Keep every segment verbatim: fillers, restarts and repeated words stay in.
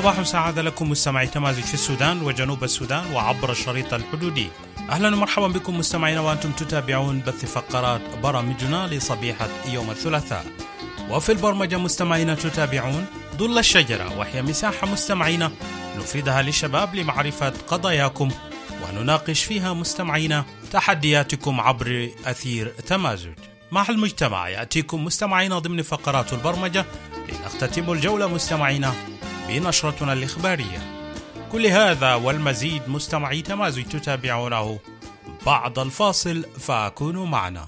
صباح سعادة لكم مستمعي تمازج في السودان وجنوب السودان وعبر الشريط الحدودي. أهلا ومرحبا بكم مستمعينا وأنتم تتابعون بث فقرات برامجنا لصبيحة يوم الثلاثاء. وفي البرمجة مستمعينا تتابعون ظل الشجرة، وهي مساحة مستمعينا نفردها للشباب لمعرفة قضاياكم ونناقش فيها مستمعينا تحدياتكم عبر أثير تمازج. مع المجتمع يأتيكم مستمعينا ضمن فقرات البرمجة لنختتم الجولة مستمعينا بنشرتنا الإخبارية. كل هذا والمزيد مستمعي تمازج تتابعونه بعد الفاصل، فكونوا معنا.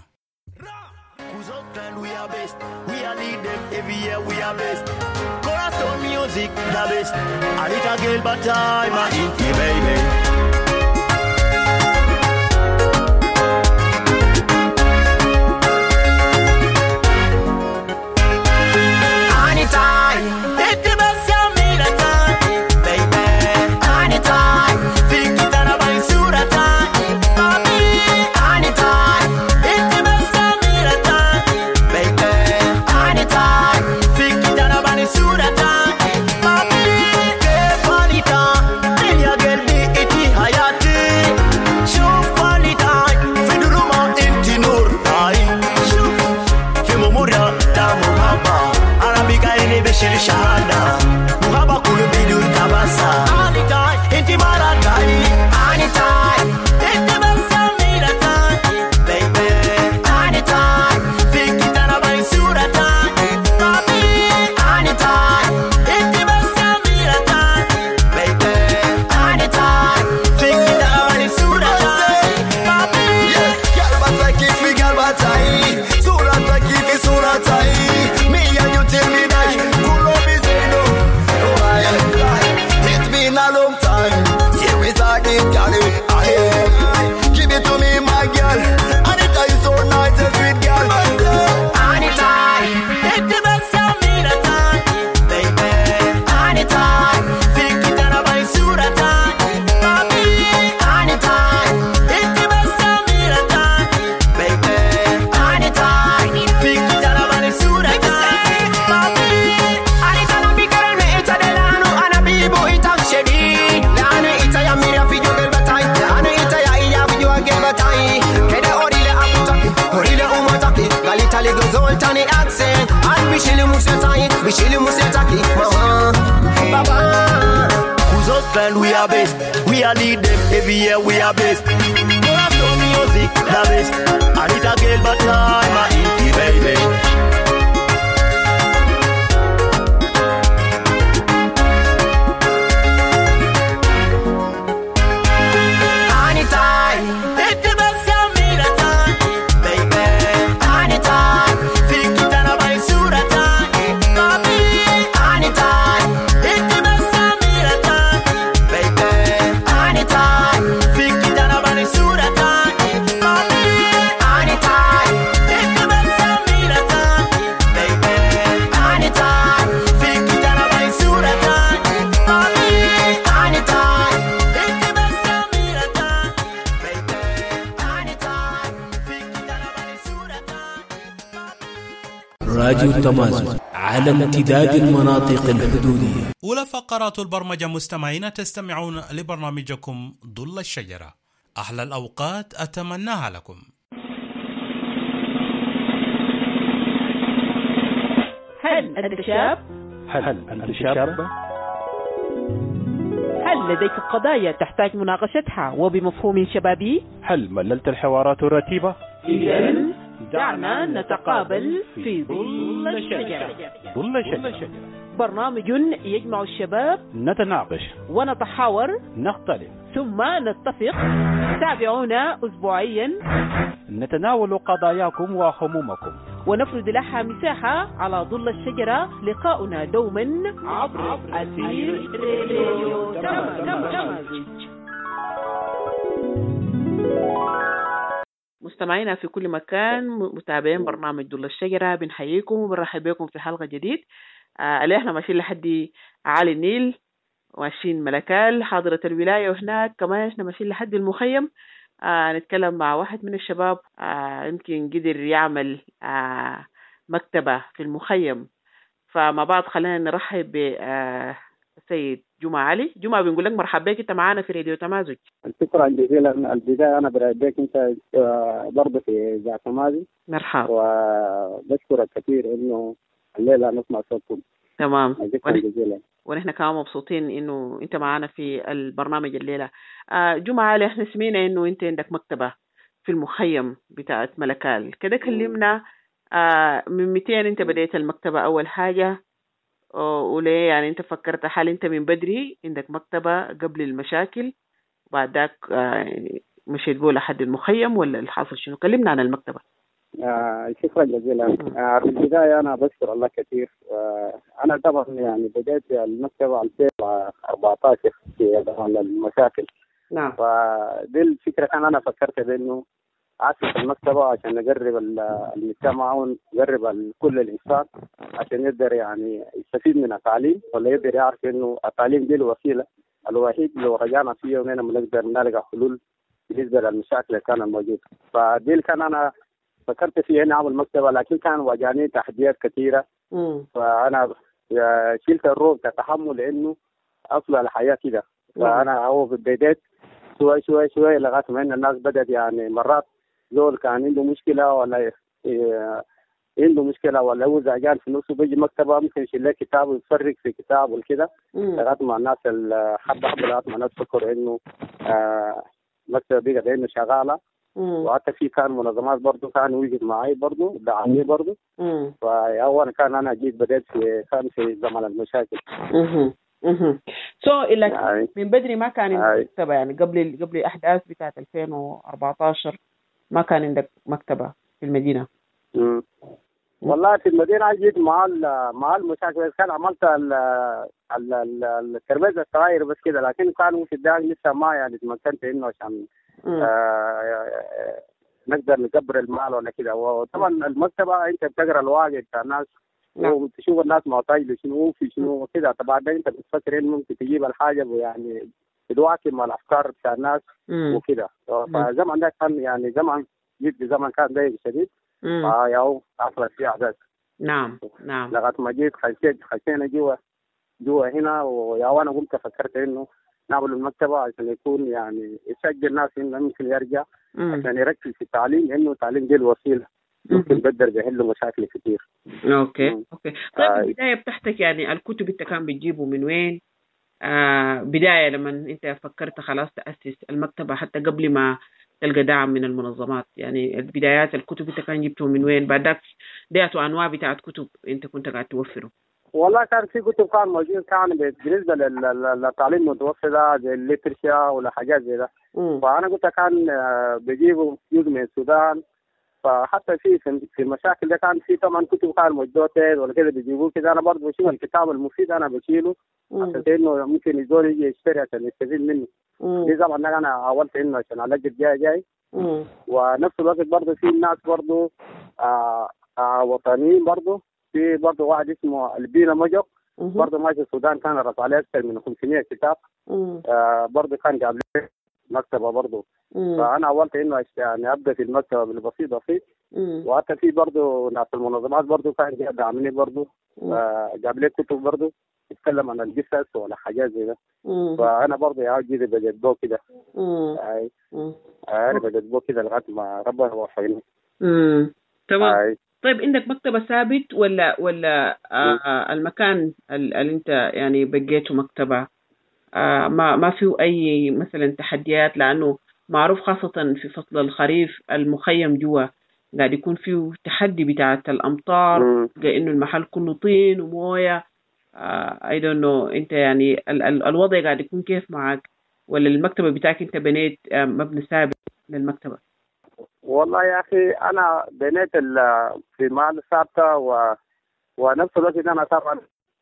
We are best, we are lead them every year. We are best. Don't have no music, the best. I need a girl, but I'm a inky baby. راديو تمازج على امتداد المناطق الحدودية. أولى فقرات البرمجة مستمعين تستمعون لبرنامجكم ظل الشجرة. أحلى الأوقات أتمناها لكم. هل أنت شاب؟ هل أنت شابة؟ هل لديك قضايا تحتاج مناقشتها وبمفهوم شبابي؟ هل مللت الحوارات الرتيبة؟ إذن دعنا نتقابل في ظل الشجرة. ظل الشجرة برنامج يجمع الشباب، نتناقش ونتحاور، نختلف ثم نتفق. تابعونا أسبوعيا نتناول قضاياكم وهمومكم ونفرد لها مساحة على ظل الشجرة. لقاؤنا دوما عبر أثير راديو تمازج. مستمعينا في كل مكان، متابعين برنامج ظل الشجرة، بنحييكم وبنرحب بكم في حلقة جديد. آه اللي احنا ماشيين لحد عالي النيل، ماشيين ملكال حاضرة الولاية، وهناك كمان احنا ماشيين لحد المخيم. آه نتكلم مع واحد من الشباب آه يمكن قدر يعمل آه مكتبة في المخيم. فمع بعض خلينا نرحب بالسيد جمعة علي. جمعة بنقول لك مرحبا بك، انت معانا في راديو تمازج. شكرا جزيلا. البداية أنا برحب بك أنت برضه في إذاعة تمازج. مرحبا. وبشكرك كثير إنه الليلة نسمع صوتكم. تمام. شكرا جزيلا. ونحن كمان مبسوطين إنه أنت معانا في البرنامج الليلة. آه جمعة علي، احنا سمعنا إنه أنت عندك مكتبة في المخيم بتاعت ملكال كده، كلمنا آه من متين أنت بديت المكتبة أول حاجة، وليه يعني أنت فكرت حال أنت من بدري عندك مكتبة قبل المشاكل وبعد ذاك آه مشيت تقول لحد المخيم ولا الحاصل شنو؟ كلمنا عن المكتبة. آه شكرا جزيلا. آه في البداية أنا بشكر الله كثير. آه أنا طبعا يعني بديت المكتبة ألفين وأربعة عشر في زمن المشاكل. نعم. فدي الفكرة كان أنا فكرت بأنه أسس المكتبة عشان نقرب المجتمع ونقرب كل الإنسان عشان يقدر يعني يستفيد من التعليم، ولا يقدر يعرف إنه التعليم دي الوسيلة الوحيد لو رجعنا فيها ونحن بنقدر نلقى حلول بالنسبة للمشاكل اللي كانت موجودة. فدي اللي كان أنا فكرت فيها إني أعمل مكتبة، لكن كان واجهني تحديات كثيرة. مم. فأنا شلت الروب كتحمل لأنه أصل الحياة كده. فأنا هو بديت شوي شوي شوي لغاية ما إن الناس بدأت يعني مرات زول كان عنده مشكلة ولا إيه عنده مشكلة ولا هو زعجان في نفسه بيجي مكتبة ممكن يشيل لك كتاب ويفرق في كتاب والكده لغاية ما الناس حبة حبة لغاية ما الناس فكروا إنه آه مكتبة بقت إنه شغالة. وحتى في كان منظمات برضو كان وجد معي برضو دعمني برضو. فأول كان أنا جيت بدأت في كان في زمن المشاكل. اها اها سو إلا من بدري ما كان عندك مكتبة يعني قبل قبل الأحداث بتاعت ألفين وأربعة عشر ما كان عندك مكتبة في المدينة؟ امم والله في المدينة جيت مع مع المشاكل كان عملت ال ال التربية الصغير بس كده، لكن كانوا في الداخل لسه ما يعني تمكنت إنه عشان آه نقدر نكبر المال ولا كده. وطبعا المكتبة أنت بتقرأ الواقع بتاع الناس وتشوف الناس محتاج لشنو في شنو كده، طبعا أنت بتفكر إنه ممكن تجيب الحاجة يعني تواكب مع الأفكار بتاع الناس وكده. فزمان ده كان يعني زمان جيت بزمن كان ضيق شديد. فياو حصلت فيه أحداث. نعم نعم. لغاية ما جيت خشيت خشينا جوا جوا هنا، ويا وانا قمت فكرت إنه نعمل المكتبة عشان يكون يعني يشجع الناس إنه ممكن يرجع مم. عشان يركز في التعليم، لأنه التعليم دي الوسيلة ممكن بقدر بيحل مشاكل كتير. أوكي مم. أوكي. طيب آه. البداية بتاعتك يعني الكتب أنت كان بتجيبه من وين؟ آه بداية لما أنت فكرت خلاص تأسس المكتبة حتى قبل ما تلقى دعم من المنظمات، يعني البدايات الكتب أنت كان جبته من وين؟ بعدك ديتوا أنواع بتاعت كتب أنت كنت قاعد توفره؟ والله كان في كتب كان موجود كان بالنسبة للتعليم المتوسط ده زي الليترشيا ولا حاجات زي ده. فأنا قلت كان بجيبوا جزء من السودان. فحتى في في المشاكل ده كان في طبعا كتب كان موجودة ولا كده بيجيبوه كده. أنا برضه بشوف الكتاب المفيد أنا بشيله عشان إنه ممكن يزول يجي يشتري عشان يستفيد منه. دي طبعا أنا حاولت إنه عشان ألاقي جاي جاي. ونفس الوقت برضه في ناس برضه آه آه وطنيين برضه. في برضه واحد اسمه البينا مجو برضه ماشي السودان كان رفع عليه أكثر من خمسمية كتاب. آه برضه كان جاب لي مكتبة برضه. فأنا أولت إنه يعني أبدأ في المكتبة بالبسيط بسيط. وحتى في برضه ناس المنظمات برضه كان جاب عاملين برضه آه جاب لي كتب برضه يتكلم عن القصص ولا حاجات زي ده. فأنا برضه يا جدي بجدبه كده. أي أنا بجدبه كده لغاية ما ربنا وفقني. تمام. طيب عندك مكتبة ثابت ولا ولا آه المكان اللي انت يعني بقيته مكتبة آه ما ما فيه اي مثلا تحديات؟ لانه معروف خاصة في فصل الخريف المخيم جوا قاعد يكون فيه تحدي بتاعة الامطار، لانه المحل كله طين ومويه. آه I don't know انت يعني ال ال الوضع قاعد يكون كيف معك، ولا المكتبة بتاعك انت بنيت آه مبنى ثابت للمكتبة؟ والله يا أخي أنا بنيت في محل ثابتة و... ونفس الوقت أنا طبعا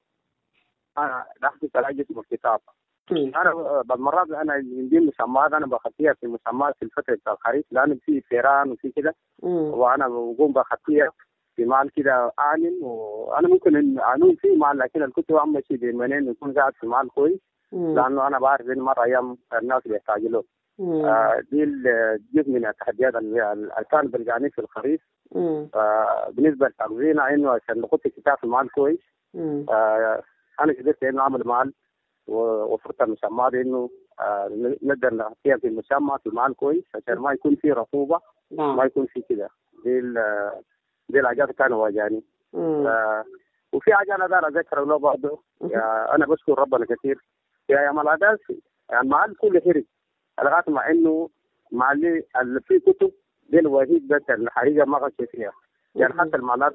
أنا دخلت على اسم الكتاب. أنا بالمرات أنا عندي مسمات أنا بخطيها في مسمات في الفترة بتاع الخريف لأنه في فيران وفي كده، وأنا بقوم بخطيها في محل كده أعلن. وأنا ممكن أعلن في محل لكن الكتب أهم شيء بمنين يكون قاعد في محل كويس، لأنه أنا بعرف إن مرة أيام الناس بيحتاجوا له. آه دي جزء من التحديات اللي كان بلقاني في الخريف. آه بالنسبه لتغذينا انه عشان نحط الكتاب في محل كويس. آه انا قدرت انه اعمل محل ووفرت المسمى دي انه آه نقدر نحطيها في المسمى في محل كويس عشان ما يكون في رطوبه. نعم. ما يكون في كده. دي دي الحاجات كانوا واجهاني. آه وفي حاجه انا دار اذكر له برضه. انا بشكر ربنا كثير في ايام العداس يعني المحل كله حرق لغايه مع انه مع اللي في كتب دي الوحيد بس الحقيقه ما غش فيها يعني حتى المعلات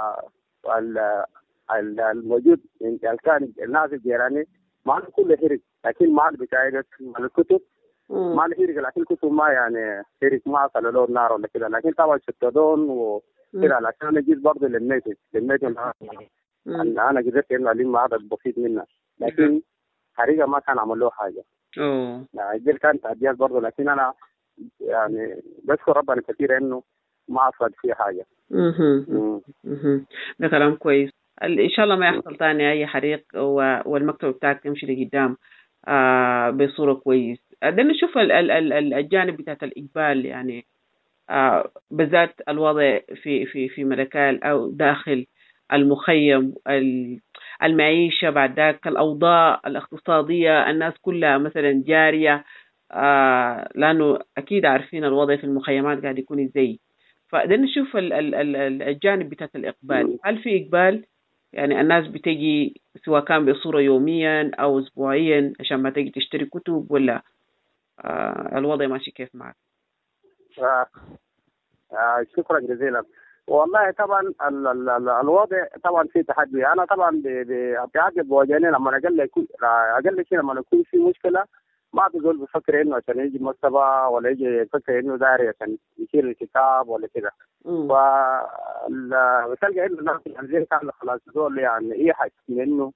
الموجود يعني كان الناس الجيراني معنا كله حرق لكن معنا بتاعي الكتب ما حرق لكن الكتب ما يعني حرق ما صار له نار ولا كده لكن طبعا شتدون وكده لكن انا جيت برضه للميت للميت انا انا قدرت انه الم عدد بسيط منها لكن حقيقه ما كان عمل له حاجه. اوه يعني دي كانت تعديات برضه لكن انا يعني بشكر ربنا كثير انه ما اصاب فيه حاجه. اها اها ده كلام كويس. ان شاء الله ما يحصل ثاني اي حريق والمكتب بتاعك تمشي لقدام آه بصوره كويس. بدنا نشوف ال ال ال الجانب بتاعت الاقبال يعني آه بالذات الوضع في في في ملكال او داخل المخيم المعيشه بعد ذاك الاوضاع الاقتصاديه الناس كلها مثلا جاريه آه لانه اكيد عارفين الوضع في المخيمات قاعد يكون ازاي. فبدنا نشوف ال ال ال الجانب بتاعت الاقبال. هل في اقبال يعني الناس بتجي سواء كان بصورة يوميا أو أسبوعيا عشان ما تجي تشتري كتب ولا آه الوضع ماشي كيف معك؟ آه آه شكرا جزيلا. والله طبعا ال ال ال الوضع طبعا في تحدي. أنا طبعا بعجب بواجهني لما أقل يكون أقل شيء لما يكون في مشكلة ما بقول بفكر إنه عشان يجي مكتبة ولا يجي يفكر إنه داري عشان يشيل الكتاب ولا كده. وتلقى إنه الناس يعني زي كان خلاص دول يعني إيه حاجة إنه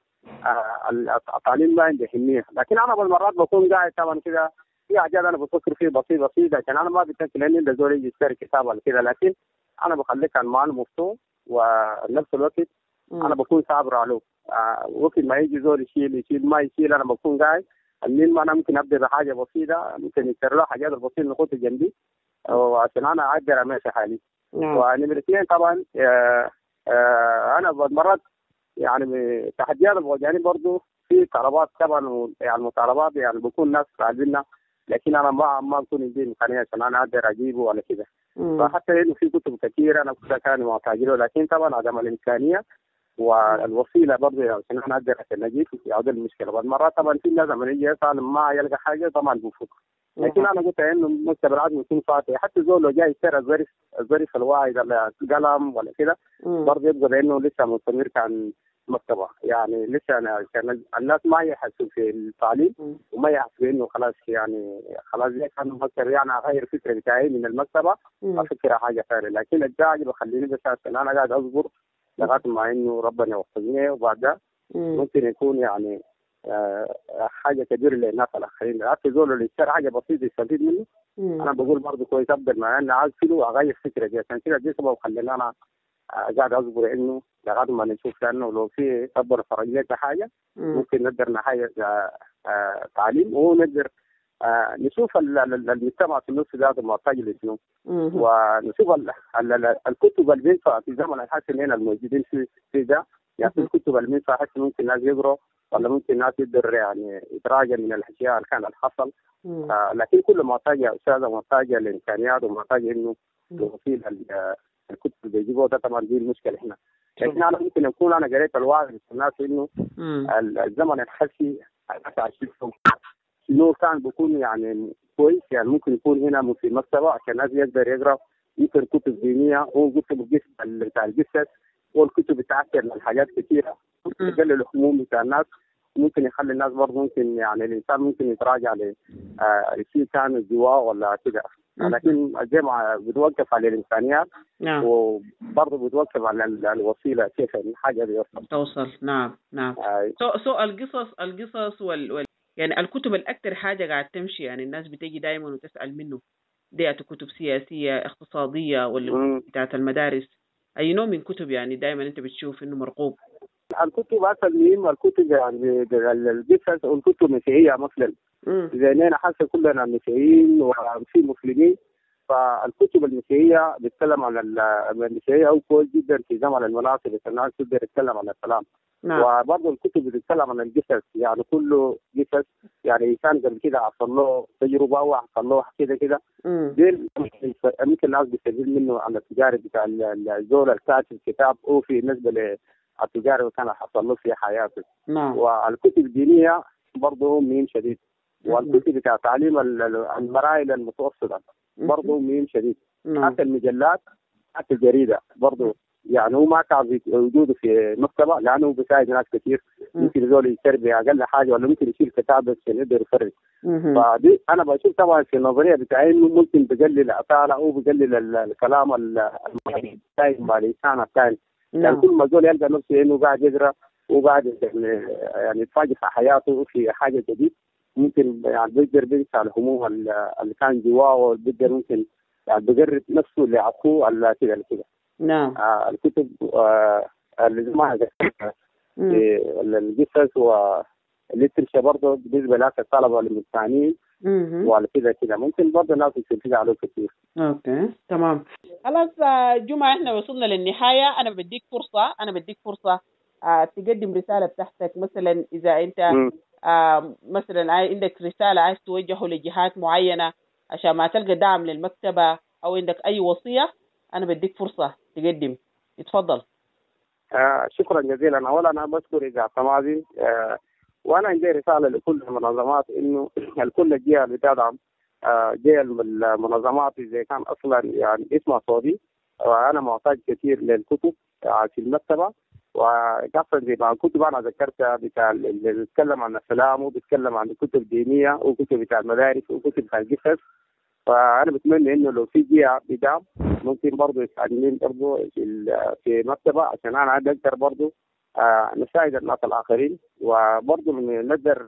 التعليم ما عنده حمية. لكن أنا بالمرات بكون قاعد طبعا كده في حاجات أنا بفكر فيه بسيط بسيط عشان أنا ما بتأكد إن ده زول يجي يشتري كتاب ولا كده لكن أنا بخليك عن معنى مفتوح ونفس الوقت أنا بكون صابر عليه. وقت ما يجي زول يشيل يشيل ما يشيل أنا بكون قاعد اللي ما أنا ممكن أبدأ بحاجة بسيطة ممكن يشتري له حاجات بسيطة نخوت جنبي وعشان أنا أقدر أمشي حالي. ونمرة اثنين طبعا آه آه أنا مرات يعني تحديات بواجهني برضه في طلبات طبعا يعني المطالبات يعني بكون ناس طالبينها لكن أنا ما ما بكون عندي إمكانية عشان أنا أقدر أجيبه ولا كده. فحتى إنه في كتب كثير أنا كنت كان محتاجه لكن طبعا عدم الإمكانية والوسيله برضه عشان انا اقدر عشان اجيب في هذه المشكله. بالمرات طبعا في ناس لما يجي يسال ما يلقى حاجه طبعا بفك لكن انا قلت انه مكتب العدم يكون فاتح حتى زول لو جاي يشتري الظرف الظرف الواحد ولا قلم ولا كده برضه يبقى لانه لسه مستمر كان مكتبه يعني لسه أنا كان الناس ما يحسوا في التعليم وما يحسوا انه خلاص يعني خلاص زي كان مكتب يعني اغير فكره بتاعي من المكتبه افكر حاجه ثانيه. لكن الداعي بخليني بس انا قاعد اصبر لغايه ما انه ربنا يوفقني وبعدها ممكن يكون يعني آه حاجه كبيره للناس الاخرين. حتى زول اللي يشتري حاجه بسيطه يستفيد منه مم. انا بقول برضه كويس ابدا مع اني عايز كيلو واغير فكره دي عشان كده دي سبب خليني انا قاعد اصبر انه لغايه ما نشوف لانه لو في صبر فرج لك حاجه مم. ممكن نقدر نحيز آه آه تعليم ونقدر آه نشوف المجتمع في النص ذاته محتاج لشنو ونشوف الكتب اللي بينفع في زمن الحسن هنا الموجودين في في ده يعني الكتب اللي بينفع حتى ممكن الناس يقروا ولا ممكن الناس يقدر يعني يتراجع من الاشياء اللي كانت حصل. آه لكن كل محتاجه استاذه محتاجه لامكانيات ومحتاجه انه توصيل الكتب اللي بيجيبوها ده طبعا دي المشكله هنا. لكن انا ممكن اكون انا قريت الوعي الناس انه الزمن الحسي انه كان بيكون يعني كويس يعني ممكن يكون هنا في مكتبه عشان الناس يقدر يقرا يمكن كتب دينيه وكتب بتاع القصص والكتب بتاعت الحاجات كثيره ممكن يقلل الهموم بتاع الناس ممكن يخلي الناس برضه ممكن يعني الانسان ممكن يتراجع ل شيء كان جواه ولا كده. لكن الجامعه بتوقف على الامكانيات نعم. وبرضه بتوقف على الوسيله كيف الحاجه بيوصل توصل. نعم نعم آه. سو سو القصص القصص وال, وال... يعني الكتب الأكثر حاجة قاعد تمشي يعني الناس بتيجي دائما وتسأل منه دي كتب سياسية اقتصادية ولا بتاعت المدارس أي نوع من كتب يعني دائما أنت بتشوف إنه مرغوب؟ الكتب أصل مهم الكتب يعني القصص والكتب مسيحية مثلا إذا أنا حاسة كلنا مسيحيين وفي مسلمين فالكتب المسيحية بتتكلم عن المسيحية أو كويس جدا في زمن المناصب الناس تقدر تتكلم عن السلام. نعم. وبرضه الكتب بتتكلم عن القصص، يعني كله قصص، يعني كان قبل كده حصل له تجربة أو حصل له كده كده دي ممكن الناس بيستفيد منه عن التجارب بتاع الزول الكاتب كتاب أو في بالنسبة للتجارب اللي كان حصل له في حياته. نعم. والكتب الدينية برضه مهم شديد، والكتب بتاع تعليم المراحل المتوسطة برضه مهم شديد. نعم. حتى المجلات حتى الجريدة برضه يعني هو ما كان وجوده في مكتبة لأنه بيساعد ناس كثير، ممكن يزول يتربي أقل حاجة ولا ممكن يشيل كتاب بس يقدر يفرق. فدي أنا بشوف طبعا في النظرية بتاعي إنه ممكن بقلل الأطالة أو بقلل الكلام المعني مع الإنسان الثاني. يعني كل ما زول يلقى نفسه إنه قاعد يقرأ وقاعد يعني يتفاجئ في حياته في حاجة جديد، ممكن يعني بيقدر بينسى الهموم اللي كان جواه، وبيقدر ممكن يعني بيقرب نفسه لعقوه على كده كده. نعم. آه الكتب آه اللي ما ذكرتها القصص والليترشة برضه بالنسبة لك الطلبة والمستعنين وعلى كده كده ممكن برضه الناس يستفيد عليه كثير. اوكي تمام. خلاص جمعة احنا وصلنا للنهاية. انا بديك فرصة انا بديك فرصة آه تقدم رسالة بتاعتك، مثلا اذا انت آه مثلا عندك رسالة عايز توجهه لجهات معينة عشان ما تلقى دعم للمكتبة او عندك اي وصية، انا بديك فرصة تقدم. اتفضل. آه شكرا جزيلا. اولا انا بشكر اذاعه سماعي، آه وانا عندي رساله لكل المنظمات انه الكل الجهه اللي تدعم آه جهه المنظمات اذا كان اصلا يعني اسمها صوتي، وانا محتاج كثير للكتب آه في المكتبه، وكافه زي ما الكتب انا ذكرتها بتاع اللي بيتكلم عن السلام وبيتكلم عن الكتب الدينيه وكتب بتاع المدارس وكتب بتاع القصص. فأنا بتمنى إنه لو في جهة بدعم ممكن برضه يساعدني برضه في في مكتبة عشان أنا عاد أقدر برضه آه نساعد الناس الآخرين، وبرضه نقدر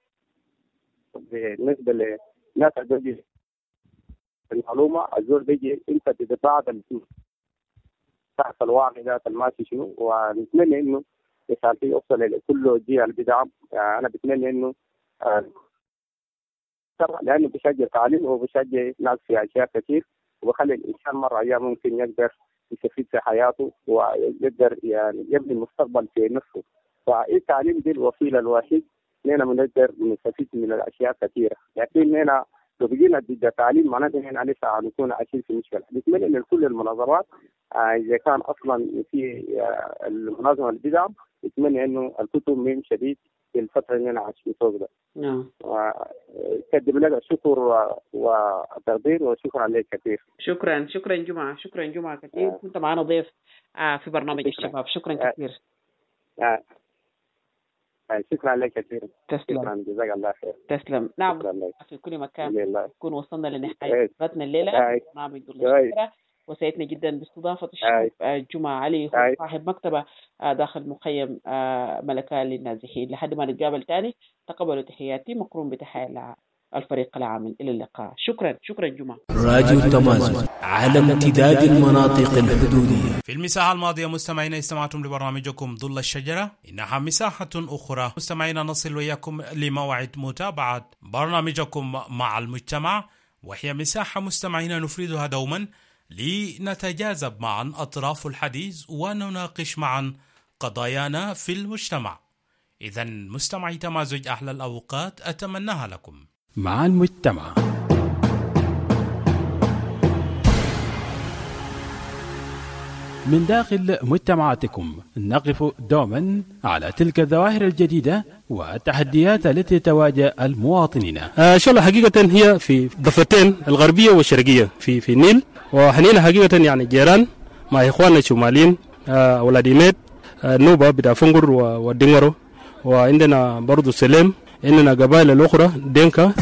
بالنسبة للناس اللي المعلومة الزول بيجي أنت بتتباعد تحت الواقع ذات الماشي شنو، ونتمنى إنه يساعد فيه يوصل لكل جهة بدعم. آه أنا بتمنى إنه آه لأنه بيشجع تعليم وبيشجع ناس في أشياء كثير، وبخلي الإنسان مرة أيام ممكن يقدر يستفيد في حياته ويقدر يعني يبني المستقبل في نفسه. فالتعليم دي الوسيلة الوحيد لنا بنقدر نستفيد من الأشياء كثيرة، لكن هنا لو بقينا ضد التعليم معناته هنا لسه هنكون عايشين في مشكلة. بتمنى إن كل المنظمات آه إذا كان أصلا في آه المنظمة اللي بدعم، بتمنى إنه الكتب مهم شديد في الفترة اللي أنا عايشين فوق ده. نعم. وأقدم لك الشكر والتقدير وشكرا عليك كثير. شكرا شكرا جمعة شكرا جمعة كثير. آه. كنت معنا ضيف آه في برنامج شكرا. الشباب. شكرا آه. كثير. آه. آه. شكرا عليك كثير. تسلم. شكرا جزاك الله خير. تسلم. نعم. في كل مكان نكون وصلنا لنهاية حلقتنا الليلة برنامج دول وسعدنا جدا باستضافة الشيخ جمعة علي هو صاحب مكتبة داخل مخيم ملكة للنازحين. لحد ما نتقابل تاني تقبلوا تحياتي مقرون بتحية الفريق العامل. إلى اللقاء. شكرا شكرا جمعة. راديو تمازن على امتداد المناطق الحدودية. في المساحة الماضية مستمعين استمعتم لبرنامجكم ظل الشجرة. إنها مساحة أخرى مستمعين نصل وياكم لموعد متابعة برنامجكم مع المجتمع، وهي مساحة مستمعين نفردها دوما لنتجاذب معا أطراف الحديث ونناقش معا قضايانا في المجتمع. إذن مستمعي تمازج أحلى الأوقات أتمناها لكم مع المجتمع. من داخل مجتمعاتكم نقف دوما على تلك الظواهر الجديدة والتحديات التي تواجه المواطنين. آه شغلة حقيقة هي في ضفتين الغربية والشرقية في في النيل، وحنينا حقيقة يعني جيران مع إخواننا الشماليين آه أولاد إيميد آه نوبة بتاع فنقر والدنغرو، وعندنا برضو سليم، عندنا قبائل الأخرى دينكا.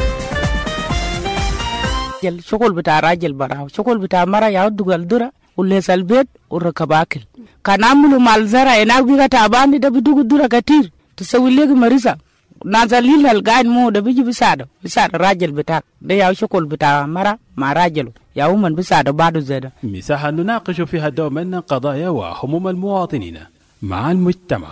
شغل بتاع راجل براو، شغل بتاع مرة يعود الدرة وليس البيت وركب أكل. كان عملوا مال زرع هناك بيجا تعبان ده بدوق الدرة كتير تسوي لك مريضة نازلين القاعد مو ده بيجي بيساعده بيساعد الراجل بتاعك ده يا شغل بتاع مرة مع راجله يا ومن بيساعده بعده زيادة. مساحة نناقش فيها دوما قضايا وهموم المواطنين مع المجتمع.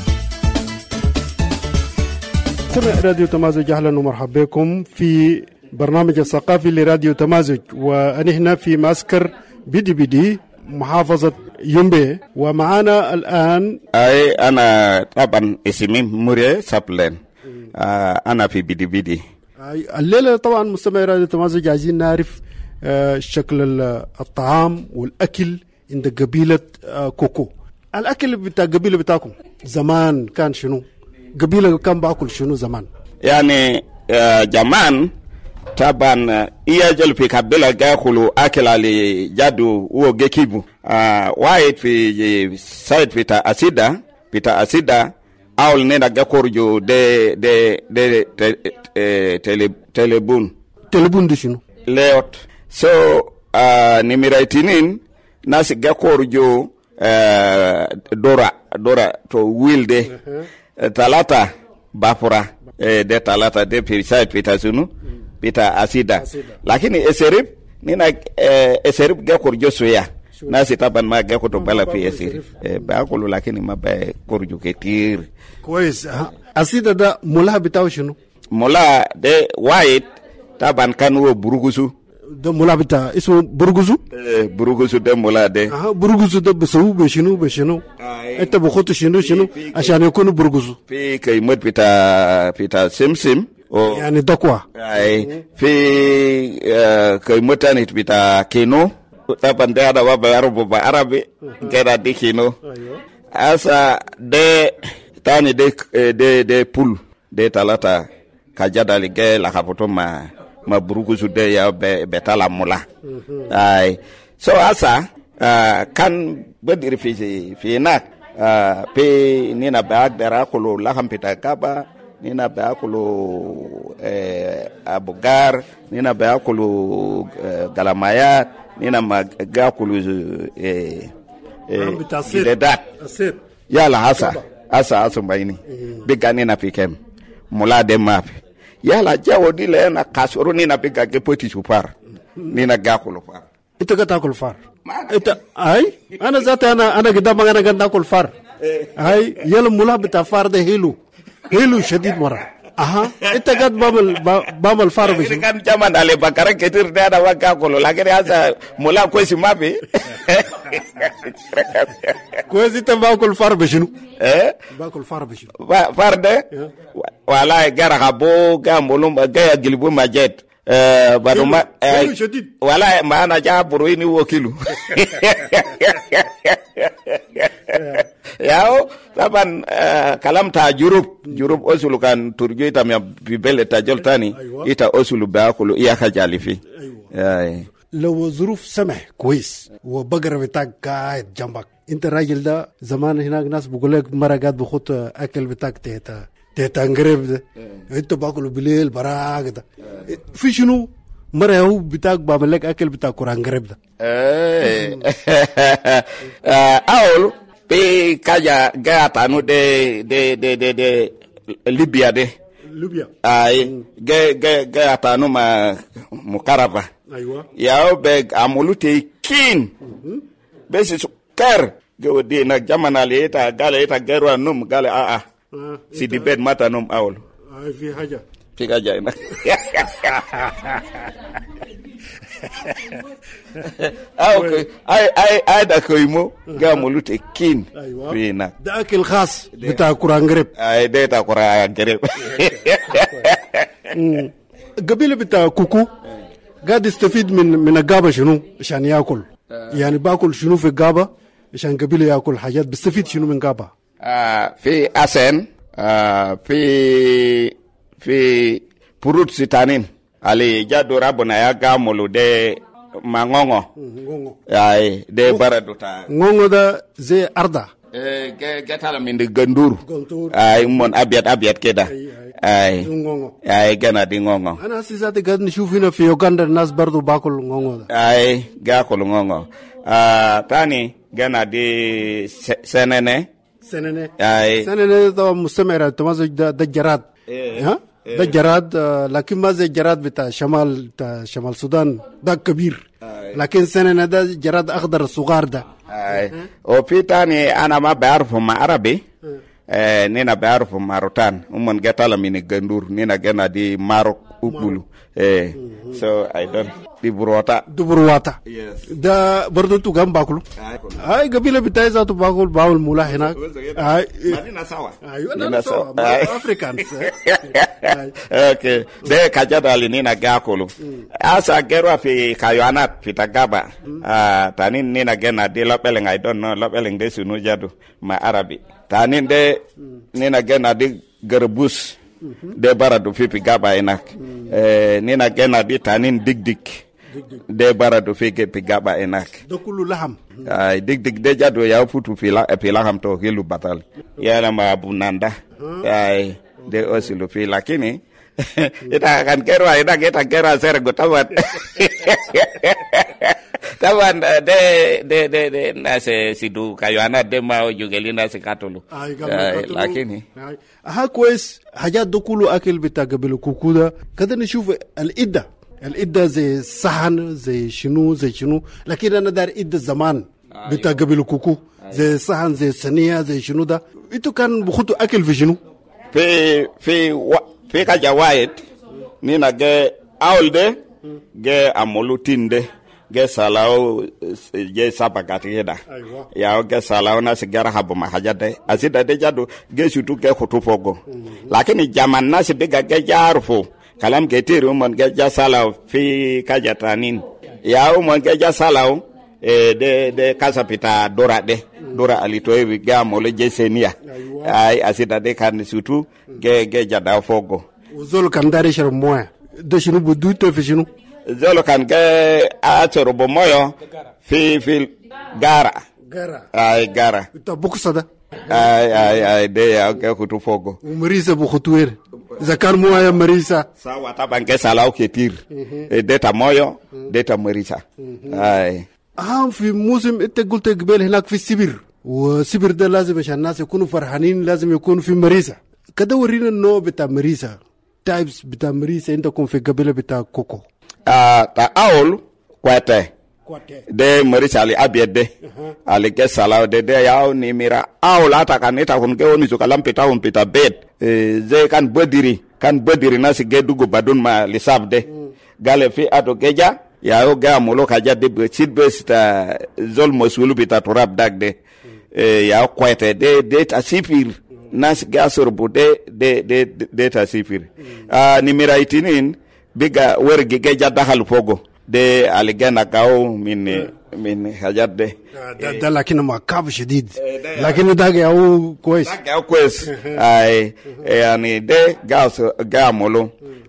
راديو تمازج أهلا ومرحبا بكم في برنامج الثقافي لراديو تمازج، وأنا هنا في معسكر بيدي بيدي محافظة يومبي، ومعانا الآن أي أنا طبعا اسمي موري سابلين. آه أنا في بيدي بيدي. الليلة طبعا مستمعي راديو تمازج عايزين نعرف آه شكل الطعام والأكل عند قبيلة آه كوكو. الأكل بتاع قبيلة بتاعكم زمان كان شنو؟ قبيلة كان باكل شنو زمان؟ يعني آه زمان طبعا يجل في قبيلة جاكلوا أكل على جادو وجيكيبو. آه وايد في سايد في تا أسيدا في تا أسيدا أول نينا جاكورجو de de de tele telebun telebun de shino leot so uh, nimiraitinin nasi gakorjo uh, dora dora to wilde uh, talata bafura uh, de talata de pirsait pita sunu pita asida, asida. Lakini eserip nina uh, eserip gakorjo soya nasi taban ma gakoto bala pi eserip uh, bakulu lakini mabe korjo ketir كويس. أسيدا ده مولا بتاعه شنو؟ مولا ده وايد طبعا كان هو بروغوسو. ده مولا بتاع اسمه بروغوسو؟ بروغوسو ده مولا ده. اه بروغوسو ده بسوي بشنو بشنو؟ انت بخوت شنو شنو عشان يكون بروغوسو؟ في كلمات بتاع بتاع سمسم. يعني دكوا. اي في كلمات تانية بتاع كينو. طبعا ده هذا بابا عربي بعربي كده دي كينو. asa de tani de de de pool de talata kajada lige la kapoto ma ma burugusu de ya be betala mula. Ai so asa uh, kan bediri fi fi na uh, pe nina baag dara kulu la hampita kaba nina baag kulu eh, abugar nina baag kulu eh, galamaya nina maga kulu eh eh dat yala hasa asa asumbaini bigani na pikem mula de map yala jawo dile na kasoro ni na biga ke poti supar ni na gakulo far ita gata kul far ita ai ana zata ana ana gida magana ganda kul far ai yala mula bita far de hilu hilu shadid mara aha ita gad babal babal far bishi kan jaman ale bakara ketir da da waka kolo lakini asa mula ko si mapi كويس انت باكل فار بشنو؟ ايه باكل فار بشنو؟ فار ده والله جرى ابو جامبولم جاي جلبو ماجد eh bado ma wala maana jaburu ini wokilu yao taban kalam ta jurub jurub osulu kan turjo ita mi bibele ta joltani ita osulu baakulu iya kajali fi ay لو ظروف سمح كويس وبقرة بتاعك قاعد جنبك انت راجل ده زمان هناك ناس بقول لك مرة قاعد بخط اكل بتاعك تيتا تيتا انقرب ده انت باكله بالليل براك ده في شنو مرة هو بتاعك بعمل لك اكل بتاع قران انقرب ده اول في كاجا غاتانو دي دي دي دي دي ليبيا دي ليبيا اي جا جا غاتانو ما مكارفا ايوه yao beg amulute kin besi sukar gode na jamana le eta gale eta gerwa num gale a a si di bed mata num awol ay fi haja fi haja ina ah okay ay ay ay da koimo ga amulute kin fina da akil khas bita quran greb ay de ta quran greb قبيله بتاع كوكو قاعد يستفيد من من الغابه شنو عشان ياكل يعني باكل شنو في الغابه عشان قبيله ياكل حاجات بيستفيد شنو من غابه آه في اسن آه في في فروت سيتانين علي جادو رابنا يا غامولو دي مانغونغو نغونغو اي دي بارادوتا نغونغو ده زي اردا eh gatala min de ganduru ay mon abiat abiat keda ay ay gana di ngongo ana sisate gad nشوف هنا في Uganda الناس برضو باكل ngongo ay gaakul ngongo ah tani gana di senene senene ay senene ده مستمر تمازج ده ده جراد ها ده جراد لكن ما زي جراد بتاع شمال بتاع شمال السودان ده كبير لكن senene ده جراد اخضر صغار ده ay o pitani ana ma baarfu ma arabi eh nina baarfu marutan umman gatala min gandur nina gana di marok ubulu eh so I don't diburwata diburwata yes da bardo tu gam bakulu ay gabila bitay za tu bakul baul mula hina ay madina sawa ayo na sawa africans okay de kajada linina gakulu asa gerwa fi kayana pitagaba ah tanin nina gena de lopeleng I don't know lopeleng de sunu jadu ma arabi tanin de nina gena de gerbus de baradu fi pigaba enak eh nina gena de tanin digdik de baradu fi ke pigaba enak dokulu laham ay digdik de jadu ya futu fila e pila ham to hilu batal yala ma bunanda ay de osilu fi lakini ita akan kerwa ita kita kerwa sergo tawan tawan de de de de nase sidu kayana de mao jugelina sikatulu lakini ها كويس حاجات دو كله اكل بتاع قبل كوكودا كده نشوف الإدة الإدة زي صحن زي شنو زي شنو لكن انا دار إدة زمان بتاع قبل كوكو زي صحن زي صينيه زي شنو ده انتوا كان بخطوا اكل في شنو في في و... في كاجا وايد نينا جه اولده جه امولوتينده ge salao ge sabagati heda ya ge salao na sigara habu mahajade asida de jadu ge shutu ge khutufogo lakini jaman na sibiga ge jarfo kalam ge tiru mon ge ja salao fi kajatanin ya mon ge ja salao e de de kasapita dora de dora alitoewi ga mole je senia ai asida de kan shutu ge ge jada fogo uzol kan dare shar moya de shinu budu to fi shinu zolo kan ge atoro bomoyo fi fi gara gara ay gara ta bukusada ay ay ay de ya ge kutu fogo marisa bu khutuer zakar moya marisa sawa tabange salao ketir e deta moyo deta marisa ay ah في موسم انت قلت قبل هناك في السبير والسبير ده لازم عشان الناس يكونوا فرحانين لازم يكونوا في مريسا كده ورينا النوع بتاع مريسا تايبس بتاع مريسا عندكم في قبيله بتاع كوكو ah ta aul kwete de marisa ali abiede ali ke salao de de yaw ni mira aul ata kanita kun ke woni sukalam pita un pita bed ze kan bodiri kan bodiri na si gedugo badun ma lisabde gale fi ato geja ya o ga molo ka jadde be sidbesta zol mosulu bita turab dagde e ya kwete de de ta sifir nas gasor bude de de de ta sifir ah ni mira itinin biga wergi geja dahal fogo de aligana gao min min hajade ده, ده لكن ما كاب شديد لكن ده جاو كويس جاو كويس اي يعني ده جاس جامولو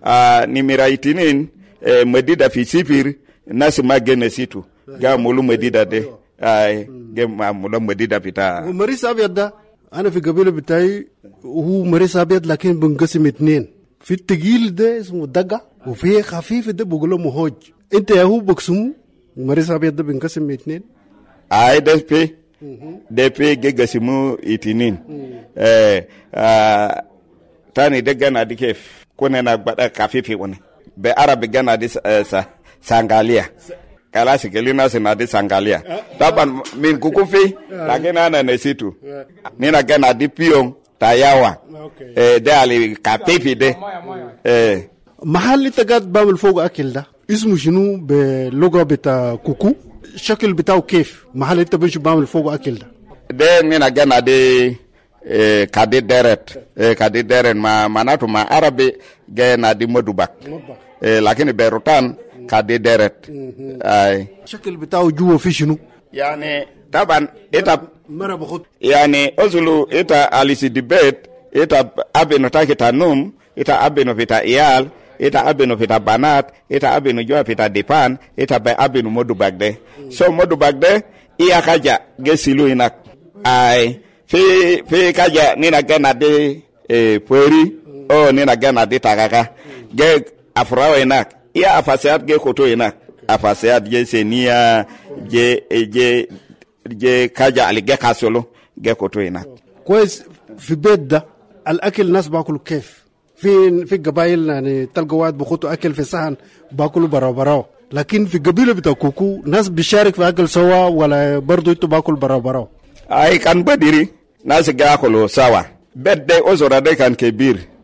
نميرايتين مديدا في سيفير ناس ما جنسيتو جامولو مديدا ده اي جامولو مديدا بتاع مريس ابيض ده انا في قبيله بتاعي هو مريس ابيض لكن بنقسم اثنين في التقيل ده اسمه دقه وفي خفيف ده بقوله مهوج انت يا هو بقسمه مريس ابيض ده بنقسم اثنين اي ده في ده في جسمه اثنين eh ah tani de gana dike kone na gbada kafifi woni be arabi gana dis sa sangalia kala sigelina sina di sangalia taban min kukufi lakini ana nesitu nina gana di pion tayawa eh de ali kafifi de eh محل انت قاعد بعمل فوق اكل ده اسمه شنو باللغه بتاع كوكو الشكل بتاعه كيف محل انت بنشوف بعمل فوق اكل ده de nina gana di eh kadi deret eh kadi deret ma manatu ma arabi gena di modubak eh lakini berutan kadi deret ay الشكل بتاعه جوه في شنو يعني طبعا eta مره بخد يعني ozulu eta alisi debate eta abeno takita num eta abeno vita iyal eta abeno vita banat eta abeno joa vita depan eta be abeno modubak de so modubak de iya kaja gesilu inak ay fi fi kaja nina gana de eh pori o nina gana de takaka ge afrawe inak iya afasiat ge koto inak afasiat ge senia je je je kaja alige kasolo ge koto inak كويس في بيت ده الاكل الناس باكلوا كيف في في قبائل يعني تلقى واحد بخطوا اكل في صحن باكلوا برا برا لكن في قبيله بتاع كوكو ناس بيشارك في اكل سوا ولا برضو انتوا باكل برا برا ay kan badiri nasi gakolo sawa bedde ozora de kan kebir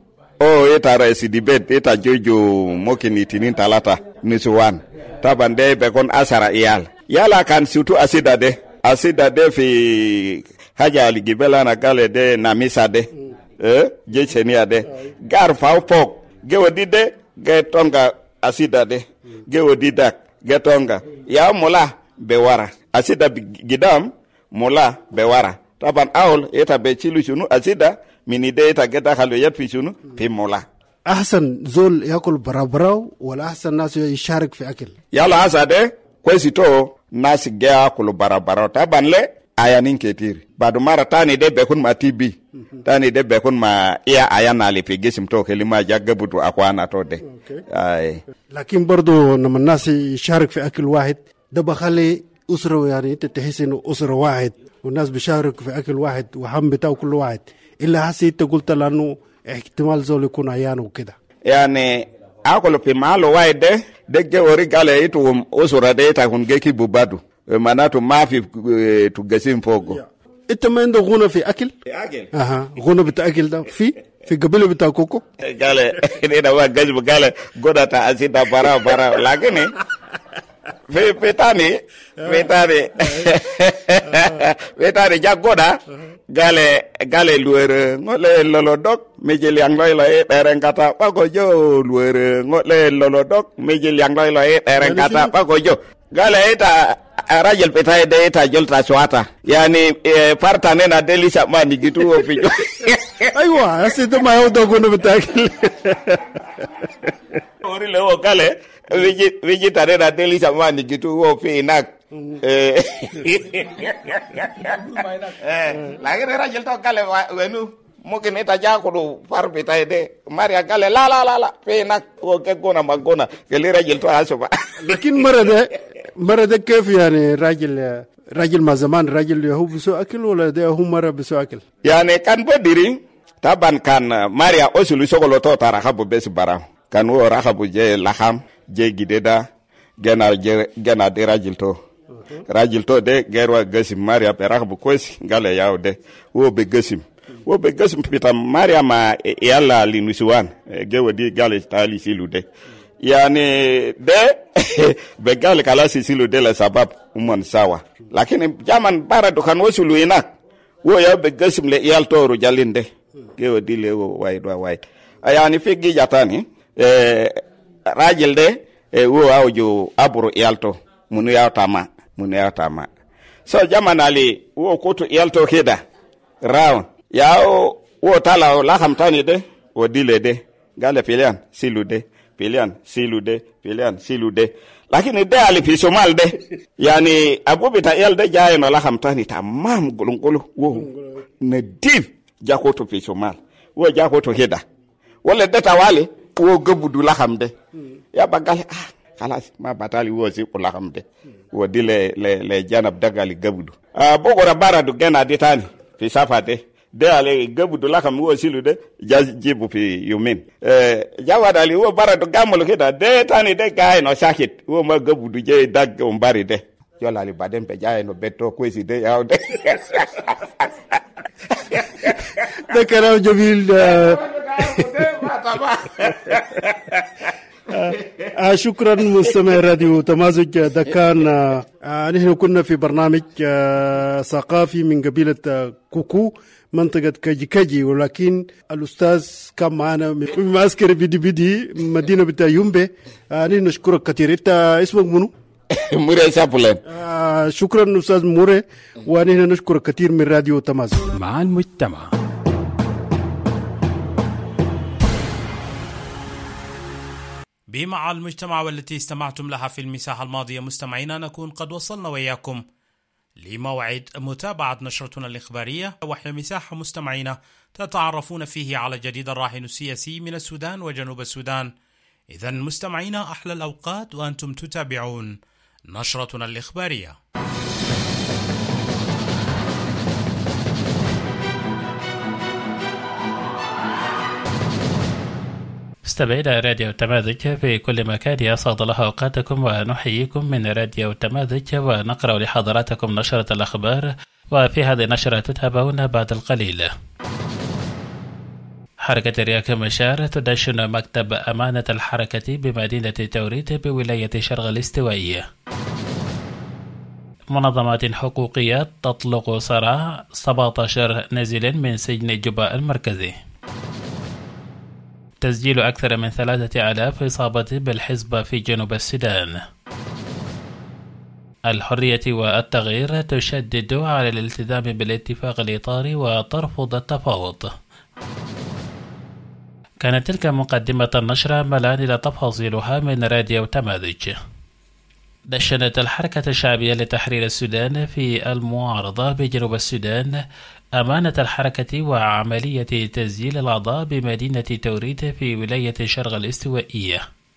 o ita raisi dibet ita jojo mokini tinin talata nisuwan taban de be kon asara iyal yala kan sutu asida de asida de fi haja aligibela na gale de na misa de eh je chenia de gar faw pok gewodi de ge tonga asida de gewodi dak ge tonga ya mola be wara asida gidam mola be wara taban aul eta be chilu shunu asida mini de eta geta khalo yapi shunu fi mola أحسن زول يأكل برابراو ولا أحسن ناس يشارك في أكل يلا أسده كويس تو ناس جاء كل برابراو تابان له ayanin ketir badu mara tani de bekun ma tibi tani de bekun ma iya ayana li fi gisim to kelima jagabutu akwana to de ay لكن برضو لما الناس يشارك في أكل واحد ده بخلي أسرة يعني أنت تحس إنه أسرة واحد والناس بيشارك في أكل واحد وهم بتاعه كل واحد إلا هسي أنت قلت لأنه احتمال زول يكون عيان وكده يعني أقول في محل واحد ده ده جوري قال يتو أسرة ده تكون جيكي ببادو معناته ما في تجسيم فوقه أنت ما عندك غنى في أكل؟ أكل أها غنى بتأكل ده في في قبيلة بتاع كوكو قال إذا ما جذب قال غنى تأسيدا برا برا لكن في في تاني في تاني في تاني جا غنى gale gale luere ngole lolodok mejel yang loy loy tereng kata pagojo luere ngole lolodok mejel yang loy loy tereng kata pagojo gale eta rajel petay de eta jolta swata yani parta nena delisa mani gitu ofijo aywa asito mayo dogono betakil ori lewo gale viji viji tare na delisa mani gitu ofinak eh lakini rajel to gale wenu mungkin eta jakudu farbe tayde maria gale la la la la pe nak o ke gona magona gele rajel to asoba لكن مرة مرة كيف يعني راجل راجل ما زمان راجل هو بسو أكل ولا ده هو مرة بسو أكل يعني كان بديري طبعا كان ماريا أسلو سوغلو تو تارخبو بس برا كان هو رخبو جي لحم جي جديدا جنا جنا دي راجل تو راجل تو ده غيروا غسم ماريا برخبو كويس قال ياو ده هو بغسم هو بغسم بيتا ماريا ما يالا لنسوان جيو دي قال تالي سيلو ده yani de begal kala sisilu de la sabab umman sawa lakini jaman bara do kan wasulu ina wo ya begasim le yal toru jalinde kewo dile wo way do way yani figi jatani eh rajel de e wo awjo aburu yalto munu yawtama munu yawtama so jaman ali wo koto yalto kida raw yawo wo tala la xamtani de wo dile de gale pilian silu de pilian silude pilian silude lakini de ali fi somal de yani abubita yal de jaay no la xamtani tamam gulungulu wo ne div jakoto fi somal wo jakoto heda wala data wale wo gabudu la xam de ya bagal ah khalas ma batali wo si ko la xam de wo dile le le janab dagali gabudu ah bogora baradu gena ditani fi safate de ale gabudu la xam wo silu de jajibu fi yumin eh jawada ali wo barado gamolo kida de tani de gaay no sakit wo ma gabudu je dag o mbari de yola ali badem pe jaay no beto ko si de yaw de ده كلام جميل آه شكرا مستمع راديو تمازج. ده كان آه نحن كنا في برنامج آه ثقافي من قبيلة كوكو منطقة كجي كجي، ولكن الأستاذ كان معنا من معسكر بيدي بيدي مدينة بتاع يومبي. آه نحن نشكرك كثير. انت اسمك منو؟ موري سابولين. آه شكرا أستاذ موري، ونحن نشكرك كثير من راديو تمازج. مع المجتمع. بمع المجتمع والتي استمعتم لها في المساحة الماضية مستمعينا، نكون قد وصلنا وإياكم لموعد متابعة نشرتنا الإخبارية، وهي مساحة مستمعينا تتعرفون فيه على جديد الراهن السياسي من السودان وجنوب السودان. إذن مستمعينا أحلى الأوقات وأنتم تتابعون نشرتنا الإخبارية. مستمعينا راديو التماذج في كل مكان، يسعد الله أوقاتكم ونحييكم من راديو التماذج، ونقرأ لحضراتكم نشرة الأخبار، وفي هذه النشرة تتابعون بعد القليل. حركة رياك مشار تدشن مكتب أمانة الحركة بمدينة توريت بولاية شرق الاستوائية. منظمات حقوقية تطلق سراح سبعة عشر نازل من سجن الجباء المركزي. تسجيل أكثر من ثلاثة آلاف إصابة بالحزب في جنوب السودان. الحرية والتغيير تشدد على الالتزام بالاتفاق الإطاري وترفض التفاوض. كانت تلك مقدمة النشرة، ملان إلى تفاصيلها من راديو تماذج. دشنت الحركة الشعبية لتحرير السودان في المعارضة بجنوب السودان أمانة الحركة وعملية تسجيل الأعضاء بمدينة توريت في ولاية شرق الاستوائية.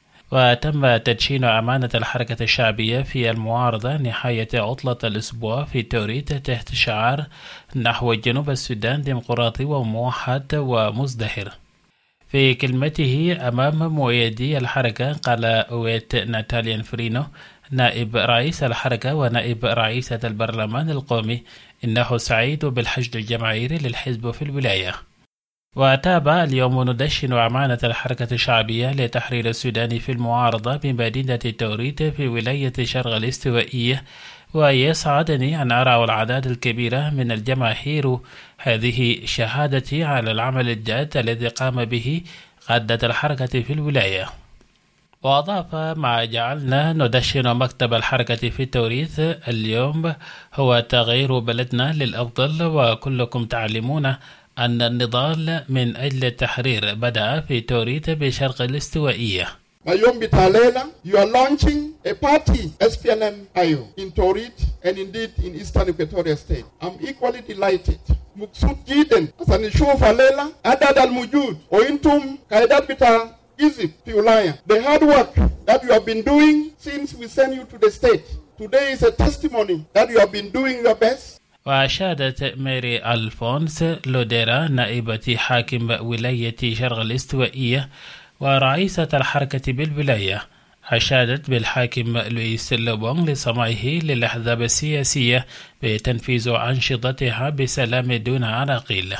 وتم تدشين أمانة الحركة الشعبية في المعارضة نهاية عطلة الأسبوع في توريت تحت شعار نحو جنوب السودان ديمقراطي وموحد ومزدهر. في كلمته أمام مؤيدي الحركة قال أويت ناتاليان فرينو نائب رئيس الحركة ونائب رئيسة البرلمان القومي إنه سعيد بالحشد الجماهيري للحزب في الولاية. وتابع اليوم ندشن أمانة الحركة الشعبية لتحرير السودان في المعارضة بمدينة توريت في ولاية شرق الاستوائية، ويسعدني أن أرى الأعداد الكبيرة من الجماهير هذه شهادتي على العمل الجاد الذي قام به قادة الحركة في الولاية. وأضاف ما جعلنا ندشن مكتب الحركة في توريت اليوم هو تغيير بلدنا للأفضل، وكلكم تعلمون أن النضال من أجل التحرير بدأ في توريت بشرق الاستوائية. اليوم بتاليلا you are launching a party S P L M I O in Torit and indeed in Eastern Equatoria State. I'm equally delighted. مقصود جدا عشان نشوف الليلة عدد الموجود وإنتم قاعدات بتاع Egypt في ولاية. The hard work that you have been doing since we sent you to the state. Today is a testimony that you have been doing your best. وأشادت ماري ألفونس لوديرا نائبة حاكم ولاية شرق الاستوائية ورئيسة الحركة بالولاية، أشادت بالحاكم لويس لوبون لسماحه للأحزاب السياسية بتنفيذ أنشطتها بسلام دون عراقيل.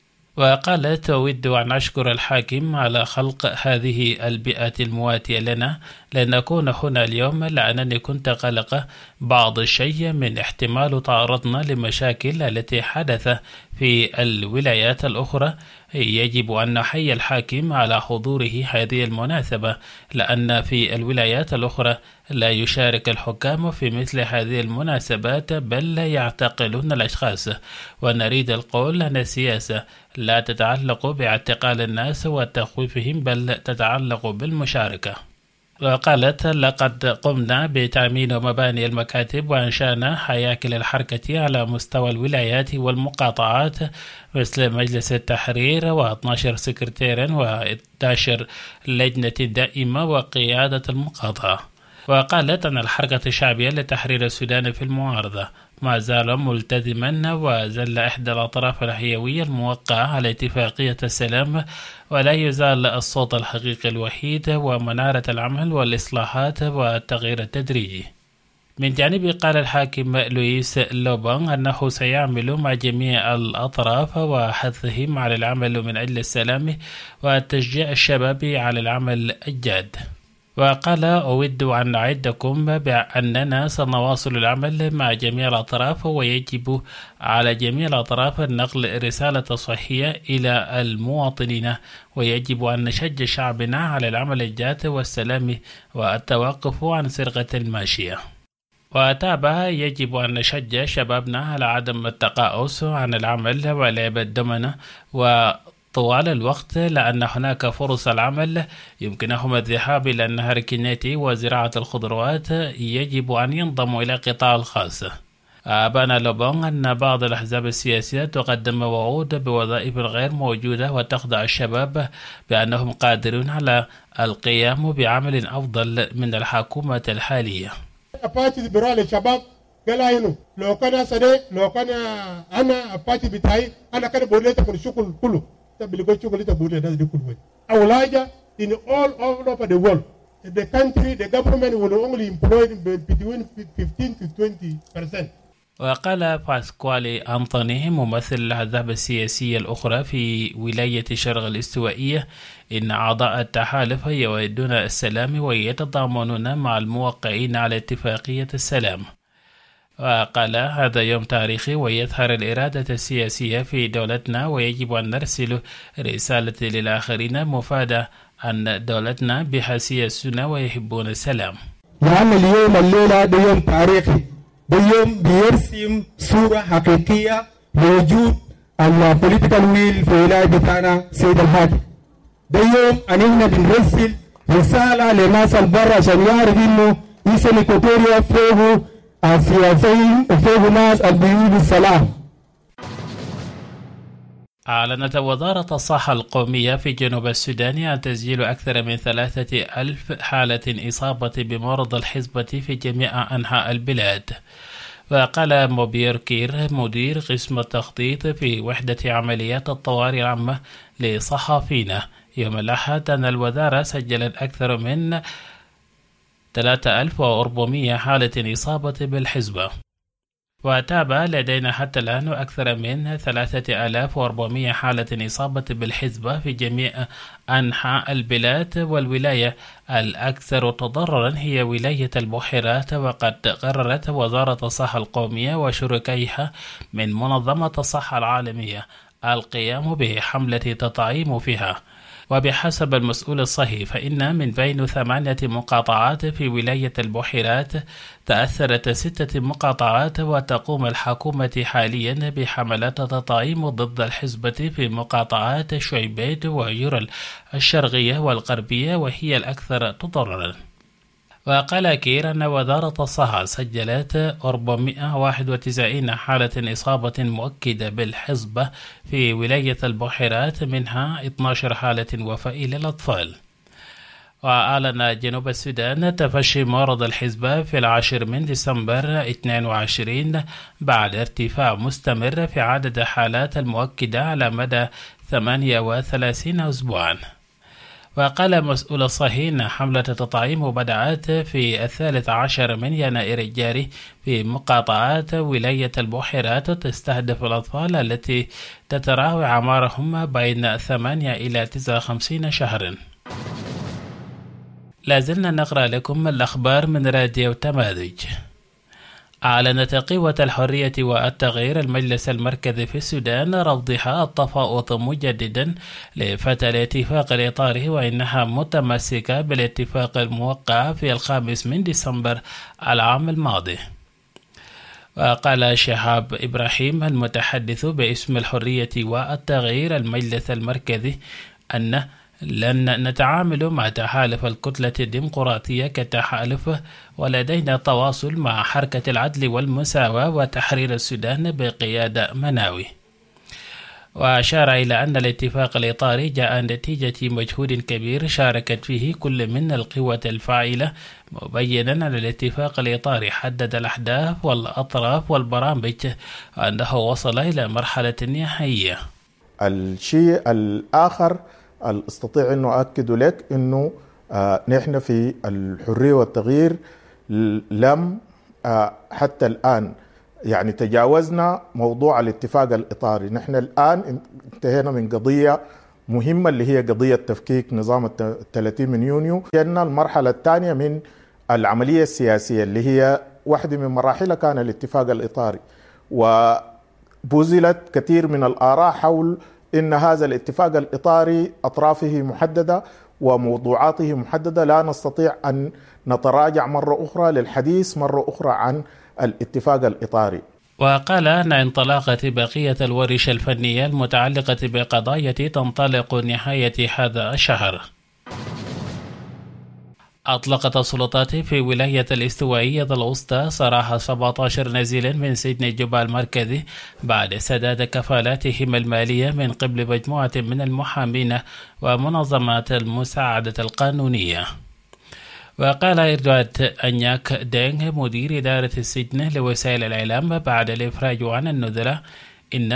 وقالت أود أن أشكر الحاكم على خلق هذه البيئة المواتية لنا لنكون هنا اليوم، لأنني كنت قلقة بعض الشيء من احتمال تعرضنا لمشاكل التي حدث في الولايات الأخرى. يجب أن نحيي الحاكم على حضوره هذه المناسبة، لأن في الولايات الأخرى لا يشارك الحكام في مثل هذه المناسبات بل يعتقلون الأشخاص. ونريد القول أن السياسة لا تتعلق باعتقال الناس وتخويفهم بل تتعلق بالمشاركة. وقالت لقد قمنا بتأمين مباني المكاتب وأنشأنا هياكل الحركة على مستوى الولايات والمقاطعات مثل مجلس التحرير واثني عشر سكرتيرا وإحدى عشرة لجنة دائمة وقيادة المقاطعة. وقالت أن الحركة الشعبية لتحرير السودان في المعارضة ما زال ملتزما وزل إحدى الأطراف الحيوية الموقعة على اتفاقية السلام، ولا يزال الصوت الحقيقي الوحيد ومنارة العمل والإصلاحات والتغيير التدريجي. من جانبه قال الحاكم لويس لوبون أنه سيعمل مع جميع الأطراف وحثهم على العمل من أجل السلام وتشجيع الشباب على العمل الجاد. وقال أود أن أعدكم بأننا سنواصل العمل مع جميع الأطراف، ويجب على جميع الأطراف نقل رسالة صحية إلى المواطنين، ويجب أن نشجع شعبنا على العمل الجاد والسلام والتوقف عن سرقة الماشية. وتابع يجب أن نشجع شبابنا على عدم التقاعس عن العمل ولعب الدمنة و طوال الوقت، لأن هناك فرص العمل يمكنهم الذهاب إلى النهر كينيتي وزراعة الخضروات، يجب أن ينضموا إلى القطاع الخاص. أبان لوبون أن بعض الأحزاب السياسية تقدم وعود بوظائف غير موجودة وتخدع الشباب بأنهم قادرون على القيام بعمل أفضل من الحكومة الحالية. البارتي الليبرالي الشباب قال إنه لو كان سنة لو كان أنا البارتي بتاعي أنا كان بقول لك الشغل كله تبلغوا شغل تبغوا الناس دي كله. أول حاجة in all all over the world the country the government will only employ between fifteen to twenty percent. وقال باسكوالي أنطوني ممثل الأحزاب السياسية الأخرى في ولاية شرق الاستوائية إن أعضاء التحالف يودون السلام ويتضامنون مع الموقعين على اتفاقية السلام. وقال هذا يوم تاريخي ويظهر الإرادة السياسية في دولتنا، ويجب أن نرسل رسالة للآخرين مفادة أن دولتنا بها سياسيون ويحبون السلام. لأن اليوم الليلة ده يوم تاريخي، ده يوم بيرسم صورة حقيقية لوجود البوليتيكال ويل في ولاية بتاعنا سيد الحاكم. ده يوم أن احنا بنرسل رسالة للناس البرة عشان يعرف إنه إيسان إكواتوريا فيه السياسيين وفيه ناس البيوت السلام. أعلنت وزارة الصحة القومية في جنوب السودان عن تسجيل أكثر من ثلاثة ألف حالة إصابة بمرض الحصبة في جميع أنحاء البلاد. وقال موبير كير مدير قسم التخطيط في وحدة عمليات الطوارئ العامة لصحافينا يوم الأحد أن الوزارة سجلت أكثر من ثلاثة آلاف وأربعمائة حالة إصابة بالحصبة. وتابع لدينا حتى الآن أكثر من ثلاثة آلاف وأربعمائة حالة إصابة بالحصبة في جميع أنحاء البلاد، والولاية الأكثر تضررا هي ولاية البحيرات. وقد قررت وزارة الصحة القومية وشركائها من منظمة الصحة العالمية القيام بحملة تطعيم فيها. وبحسب المسؤول الصحي فإن من بين ثمانية مقاطعات في ولاية البحيرات تأثرت ستة مقاطعات، وتقوم الحكومة حاليا بحملات تطعيم ضد الحصبة في مقاطعات شعيبات ويورل الشرقية والغربية وهي الأكثر تضررا. وقال كير أن وزارة الصحة سجلت أربعمائة وواحد وتسعين حالة إصابة مؤكدة بالحصبة في ولاية البحيرات، منها اثنتي عشرة حالة وفاة للأطفال. وأعلن جنوب السودان تفشي مرض الحصبة في العاشر من ديسمبر اثنين وعشرين بعد ارتفاع مستمر في عدد حالات المؤكدة على مدى ثمانية وثلاثين أسبوعا. وقال مسؤول الصحي أن حملة التطعيم بدأت في الثالث عشر من يناير الجاري في مقاطعات ولاية البحيرات، تستهدف الأطفال التي تتراوح أعمارهم بين ثمانية إلى تسعة وخمسين شهرا. لازلنا نقرأ لكم الأخبار من راديو تماذج. أعلنت قوة الحرية والتغيير المجلس المركزي في السودان رفضها التفاوض مجددا لفتح الاتفاق الإطاري، وإنها متمسكة بالاتفاق الموقع في الخامس من ديسمبر العام الماضي. وقال شهاب إبراهيم المتحدث باسم الحرية والتغيير المجلس المركزي أن لن نتعامل مع تحالف الكتلة الديمقراطية كتحالف، ولدينا تواصل مع حركة العدل والمساواة وتحرير السودان بقيادة مناوي. وأشار إلى أن الاتفاق الإطاري جاء نتيجة مجهود كبير شاركت فيه كل من القوى الفاعلة، مبينا أن الاتفاق الإطاري حدد الأهداف والأطراف والبرامج أنه وصل إلى مرحلة نهائية. الشيء الآخر استطيع أنه أؤكد لك أنه آه نحن في الحرية والتغيير لم آه حتى الآن يعني تجاوزنا موضوع الاتفاق الإطاري. نحن الآن انتهينا من قضية مهمة اللي هي قضية تفكيك نظام الثلاثين من يونيو. جينا المرحلة الثانية من العملية السياسية اللي هي واحدة من مراحلها كان الاتفاق الإطاري، وبذلت كثير من الآراء حول إن هذا الاتفاق الإطاري أطرافه محددة وموضوعاته محددة، لا نستطيع أن نتراجع مرة أخرى للحديث مرة أخرى عن الاتفاق الإطاري. وقال أن انطلاقة بقية الورش الفنية المتعلقة بقضايا تنطلق نهاية هذا الشهر. أطلقت السلطات في ولاية الاستوائية الوسطى سراح سبعة عشر نزيلا من سجن الجبال المركزي بعد سداد كفالاتهم المالية من قبل مجموعة من المحامين ومنظمات المساعدة القانونية. وقال إردوات أنياك دينغ مدير إدارة السجن لوسائل الإعلام بعد الإفراج عن النذرة إن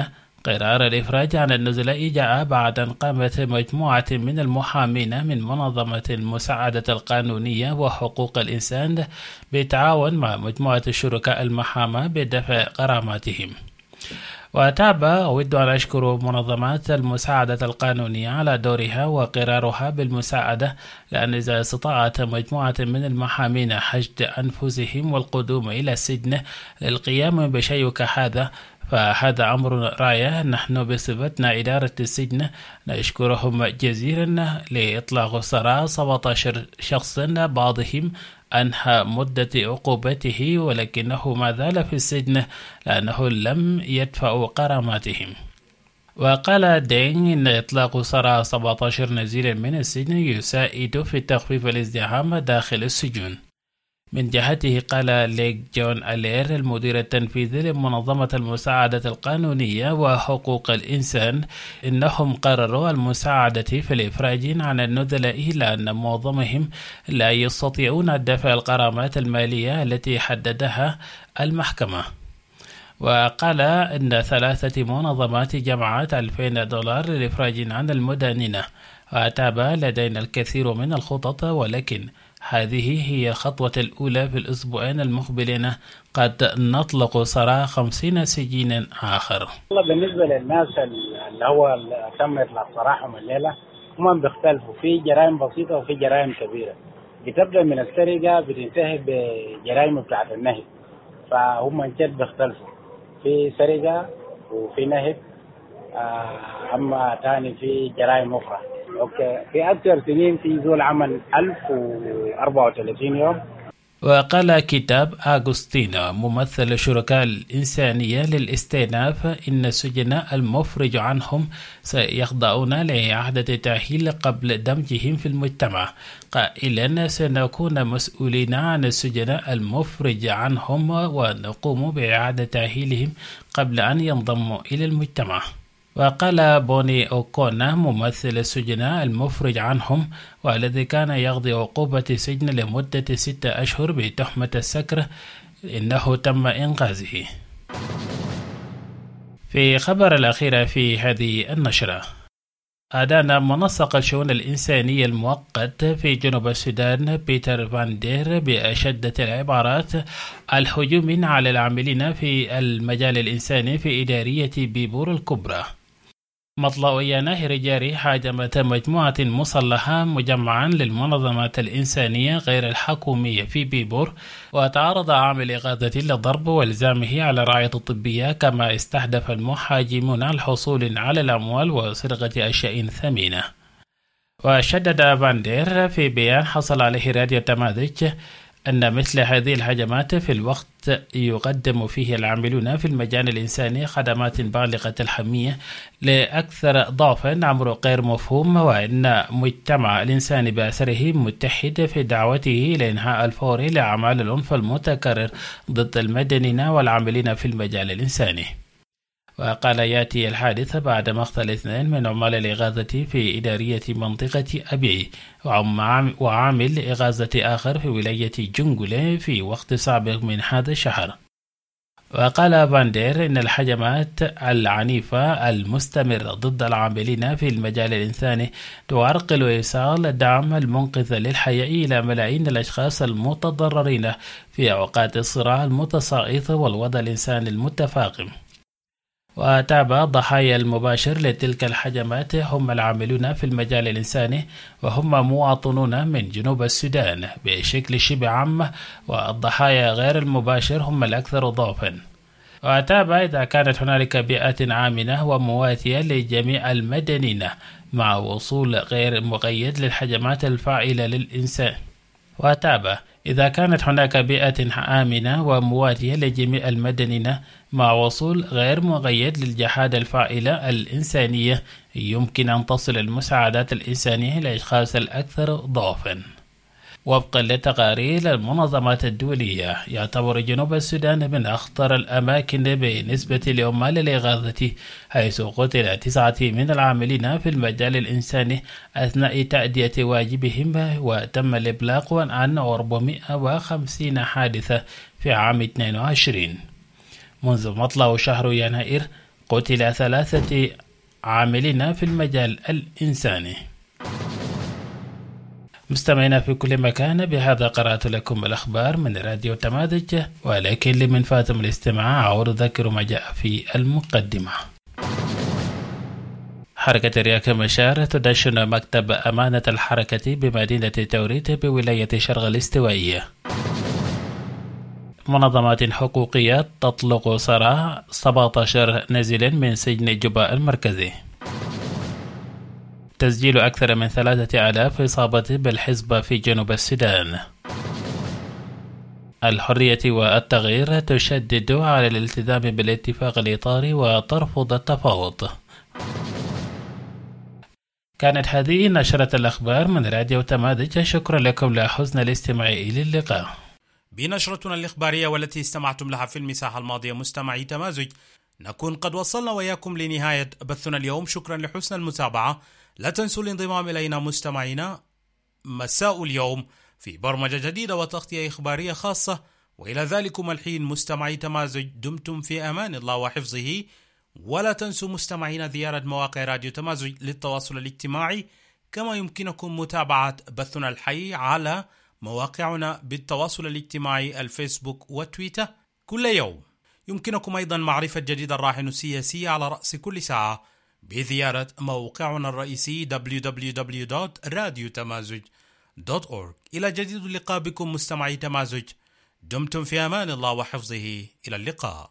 قرار الإفراج عن النزلاء جاء بعد أن قامت مجموعة من المحامين من منظمة المساعدة القانونية وحقوق الإنسان بالتعاون مع مجموعة الشركاء المحاماة بدفع غراماتهم. وتابع أود أن أشكر منظمات المساعدة القانونية على دورها وقرارها بالمساعدة، لأن إذا استطاعت مجموعة من المحامين حشد أنفسهم والقدوم إلى السجن للقيام بشيء كهذا فهذا أمر رائع. نحن بصفتنا إدارة السجن نشكرهم جزيلا لإطلاق سراح سبعة عشر شخصا، بعضهم أنهى مدة عقوبته ولكنه ما زال في السجن لأنه لم يدفعوا غراماتهم. وقال دينغ إن إطلاق سراح سبعة عشر نزيلا من السجن يساعد في تخفيف الازدحام داخل السجون. من جهته قال ليك جون ألير المدير التنفيذي لمنظمة المساعدة القانونية وحقوق الإنسان إنهم قرروا المساعدة في الإفراج عن النزلاء لأن معظمهم لا يستطيعون دفع الغرامات المالية التي حددها المحكمة. وقال إن ثلاثة منظمات جمعت ألفين دولار للإفراج عن المدانين. وتابع لدينا الكثير من الخطط ولكن هذه هي الخطوة الأولى. في الأسبوعين المقبلين قد نطلق سراح خمسين سجينا آخر. بالنسبة للناس اللي هو تم إطلاق سراحهم الليلة هم بيختلفوا في جرائم بسيطة وفي جرائم كبيرة. بتبدأ من السرقة بتنتهي بجرائم بتاعت النهب، فهم انجد بيختلفوا في سرقة وفي نهب. أما تاني في جرائم أخرى. أوكي في أكثر سنين في ذو العمل ألف وأربعة وثلاثين يوم. وقال كتاب أغسطينو ممثل الشركاء الإنسانية للاستئناف إن السجن المفرج عنهم سيخضعون لإعادة تأهيل قبل دمجهم في المجتمع، قائلا سنكون مسؤولين عن السجن المفرج عنهم ونقوم بإعادة تأهيلهم قبل أن ينضموا إلى المجتمع. وقال بوني أوكونا ممثل السجن المفرج عنهم والذي كان يقضي عقوبة سجن لمدة ستة أشهر بتهمة السكر إنه تم إنقاذه. في خبر الأخير في هذه النشرة، أدان منسق الشؤون الإنسانية المؤقت في جنوب السودان بيتر فان دير بأشدة العبارات الهجوم على العاملين في المجال الإنساني في إدارية بيبور الكبرى. مطلع يناير جاري هاجمت مجموعة مسلحة مجمعا للمنظمات الإنسانية غير الحكومية في بيبور، وتعرض عامل إغاثة للضرب والزامه على الرعاية الطبية، كما استهدف المحاجمون الحصول على الأموال وسرقة أشياء ثمينة. وشدد فاندير في بيان حصل عليه راديو تماذج أن مثل هذه الهجمات في الوقت يقدم فيه العاملون في المجال الإنساني خدمات بالغة الأهمية لأكثر ضعفا أمر غير مفهوم، وأن مجتمع الإنسان بأسره متحد في دعوته لإنهاء الفوري لأعمال العنف المتكرر ضد المدنيين والعاملين في المجال الإنساني. وقال ياتي الحادث بعد مقتل اثنين من عمال الإغاثة في إدارية منطقة أبيعي وعامل إغاثة آخر في ولاية جنجولة في وقت سابق من هذا الشهر. وقال فاندير إن الهجمات العنيفة المستمرة ضد العاملين في المجال الإنساني تعرقل إيصال الدعم المنقذ للحياة إلى ملايين الأشخاص المتضررين في أوقات الصراع المتصاعد والوضع الإنساني المتفاقم. وتابع الضحايا المباشر لتلك الهجمات هم العاملون في المجال الإنساني، وهم مواطنون من جنوب السودان بشكل شبه عام، والضحايا غير المباشر هم الأكثر ضعفا. وتابع إذا كانت هنالك بيئة آمنة ومواتية لجميع المدنيين مع وصول غير مقيد للهجمات الفاعلة للإنسان. وتابع إذا كانت هناك بيئة آمنة ومواتية لجميع المدنيين مع وصول غير مقيد للجهاد الفاعلة الإنسانية يمكن أن تصل المساعدات الإنسانية للأشخاص الأكثر ضعفا. وفقا لتقارير المنظمات الدولية يعتبر جنوب السودان من أخطر الأماكن بالنسبة لعمال الإغاثة، حيث قتل تسعة من العاملين في المجال الإنساني أثناء تأدية واجبهم، وتم الإبلاغ عن أربعمائة وخمسين حادثة في عام اثنين وعشرين. منذ مطلع شهر يناير قتل ثلاثة عاملين في المجال الإنساني. مستمعينا في كل مكان، بهذا قرأت لكم الأخبار من راديو تمازج، ولكن لمن فاتم الاستماع أعود أذكر ما جاء في المقدمة. حركة رياك مشار تدشن مكتب أمانة الحركة بمدينة توريت بولاية شرق الاستوائية. منظمات حقوقية تطلق سراح سبعة عشر نازل من سجن جباء المركزي. تسجيل أكثر من ثلاثة آلاف إصابة بالحزب في جنوب السودان. الحرية والتغيير تشدد على الالتزام بالاتفاق الإطاري وترفض التفاوض. كانت هذه نشرة الأخبار من راديو تمازج. شكرا لكم لحسن الاستماع إلى اللقاء. بنشرتنا الإخبارية والتي استمعتم لها في المساحة الماضية مستمعي تمازج، نكون قد وصلنا وياكم لنهاية بثنا اليوم. شكرا لحسن المتابعة. لا تنسوا الانضمام إلينا مستمعينا مساء اليوم في برمجة جديدة وتغطية إخبارية خاصة. وإلى ذلكم الحين مستمعي تمازج، دمتم في أمان الله وحفظه. ولا تنسوا مستمعينا زيارة مواقع راديو تمازج للتواصل الاجتماعي، كما يمكنكم متابعة بثنا الحي على مواقعنا بالتواصل الاجتماعي الفيسبوك وتويتر كل يوم. يمكنكم أيضا معرفة جديد الراهن السياسي على رأس كل ساعة بزيارة موقعنا الرئيسي دبليو دبليو دبليو دوت راديو تمازج دوت أورغ. إلى جديد اللقاء بكم مستمعي تمازج، دمتم في أمان الله وحفظه. إلى اللقاء.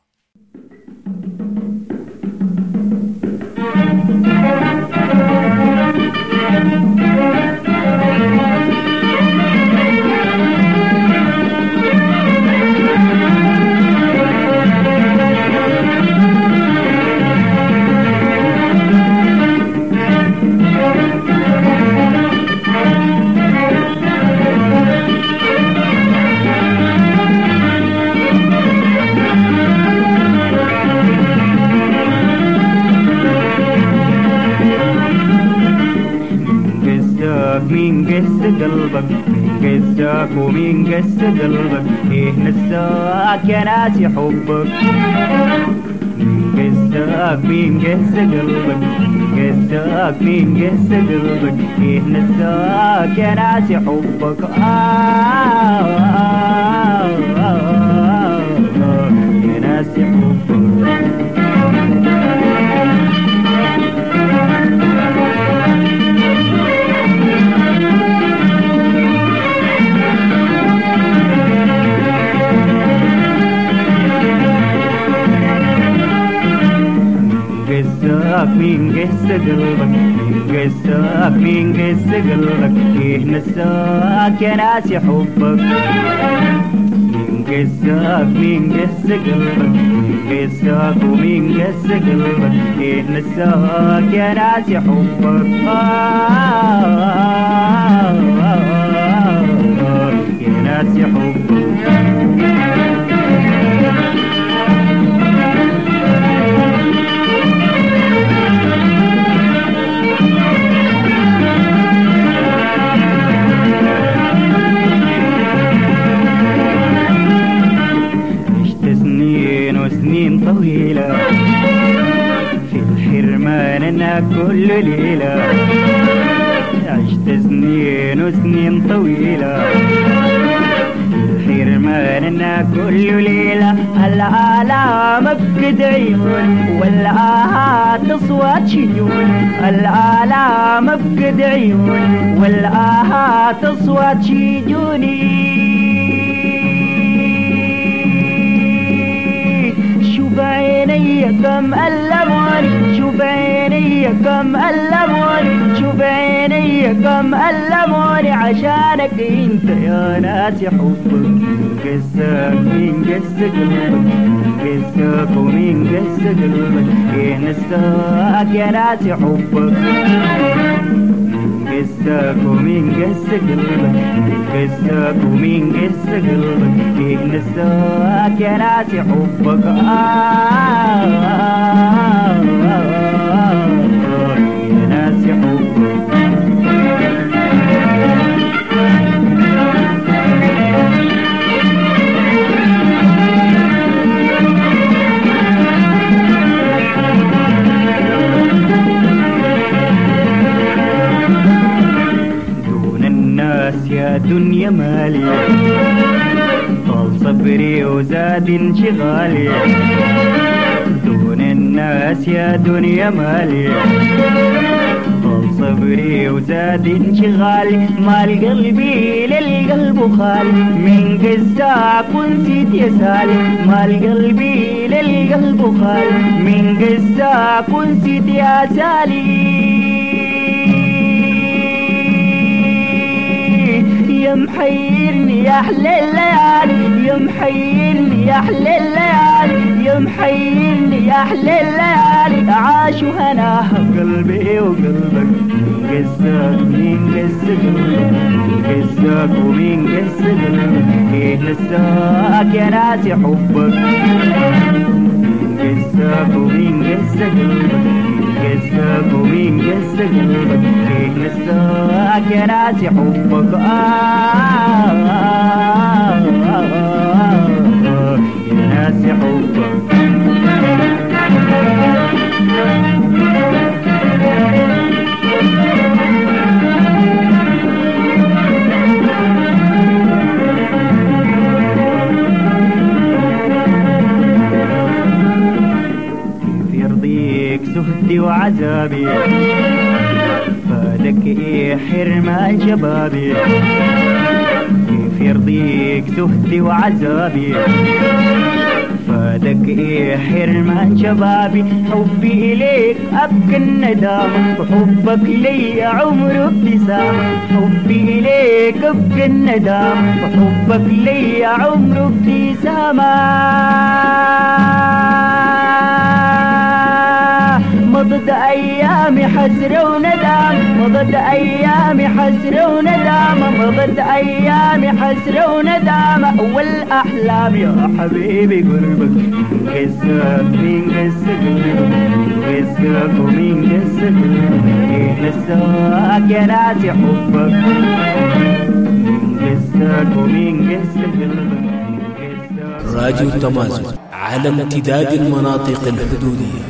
مين قس قلبك، مين قساك ومين قس قلبك، ايه نساك يا ناسي حبك. مين قساك مين قس قلبك، مين قساك مين قس قلبك، ايه نساك يا ناسي حبك. آه آه آه آه يا ناسي حبك. مين قس قلبك، مين قساك مين قس قلبك، ايه نساك يا ناسي حبك. مين قساك مين قس قلبك، مين قساك ومين قس قلبك، ايه نساك يا ناسي حبك. آه آه آه آه يا ناسي حبك. سنين طويلة في الحرمان أنا كل ليلة، عشت سنين وسنين طويلة في الحرمان أنا كل ليلة. الآلام بقد عيون والآهات أصوات شجون، الآلام بقد عيون والآهات أصوات شجوني. شوف عيني كم ألموني، شوف عيني كم ألموني، شوف عيني كم ألموني عشانك انت يا ناسي حبك. قساك مين قس قلبك، قساك ومين قس قلبك، ايه نساك يا ناسي حبك. قساك ومين قس قلبك، قساك ومين قس قلبك، ايه نساك يا ناسي حبك. آه آه آه آه يا ناسي حبك. دنيا مالي طال صبري وزاد انشغالي دون الناس يا دنيا مالي طال صبري وزاد انشغالي مال قلبي للقلب خالي من قزاك ونسيت يا سالي مال قلبي للقلب خالي من قزاك ونسيت يا سالي يا محيرني يا أحلى الليالي يا محيرني يا أحلى الليالي يا محيرني يا أحلى الليالي عاشوا هناها قلبي وقلبك قساك مين قسك قساك ومين قسك كيف نساك يا ناسي حبك قساك ومين قسك قساك ومين قسك كيف نساك يا ناسي حبك آه آه آه يا ناسي حبك سهدي وعذابي فادك ايه حرمان شبابي كيف يرضيك سهدي وعذابي فادك ايه حرمان شبابي حبي اليك ابكى الندام وحبك لي عمر ابتسام حبي اليك ابكى الندام وحبك لي عمر ابتسامة مضت أيامي حسرة وندام مضت أيامي حسرة وندام مضت أيامي حسرة وندام والأحلام يا حبيبي قربك قساك مين قسك قساك ومين قسك كيف نساك يا ناسي حبك قساك ومين قسك راديو التمازن على امتداد المناطق الحدودية.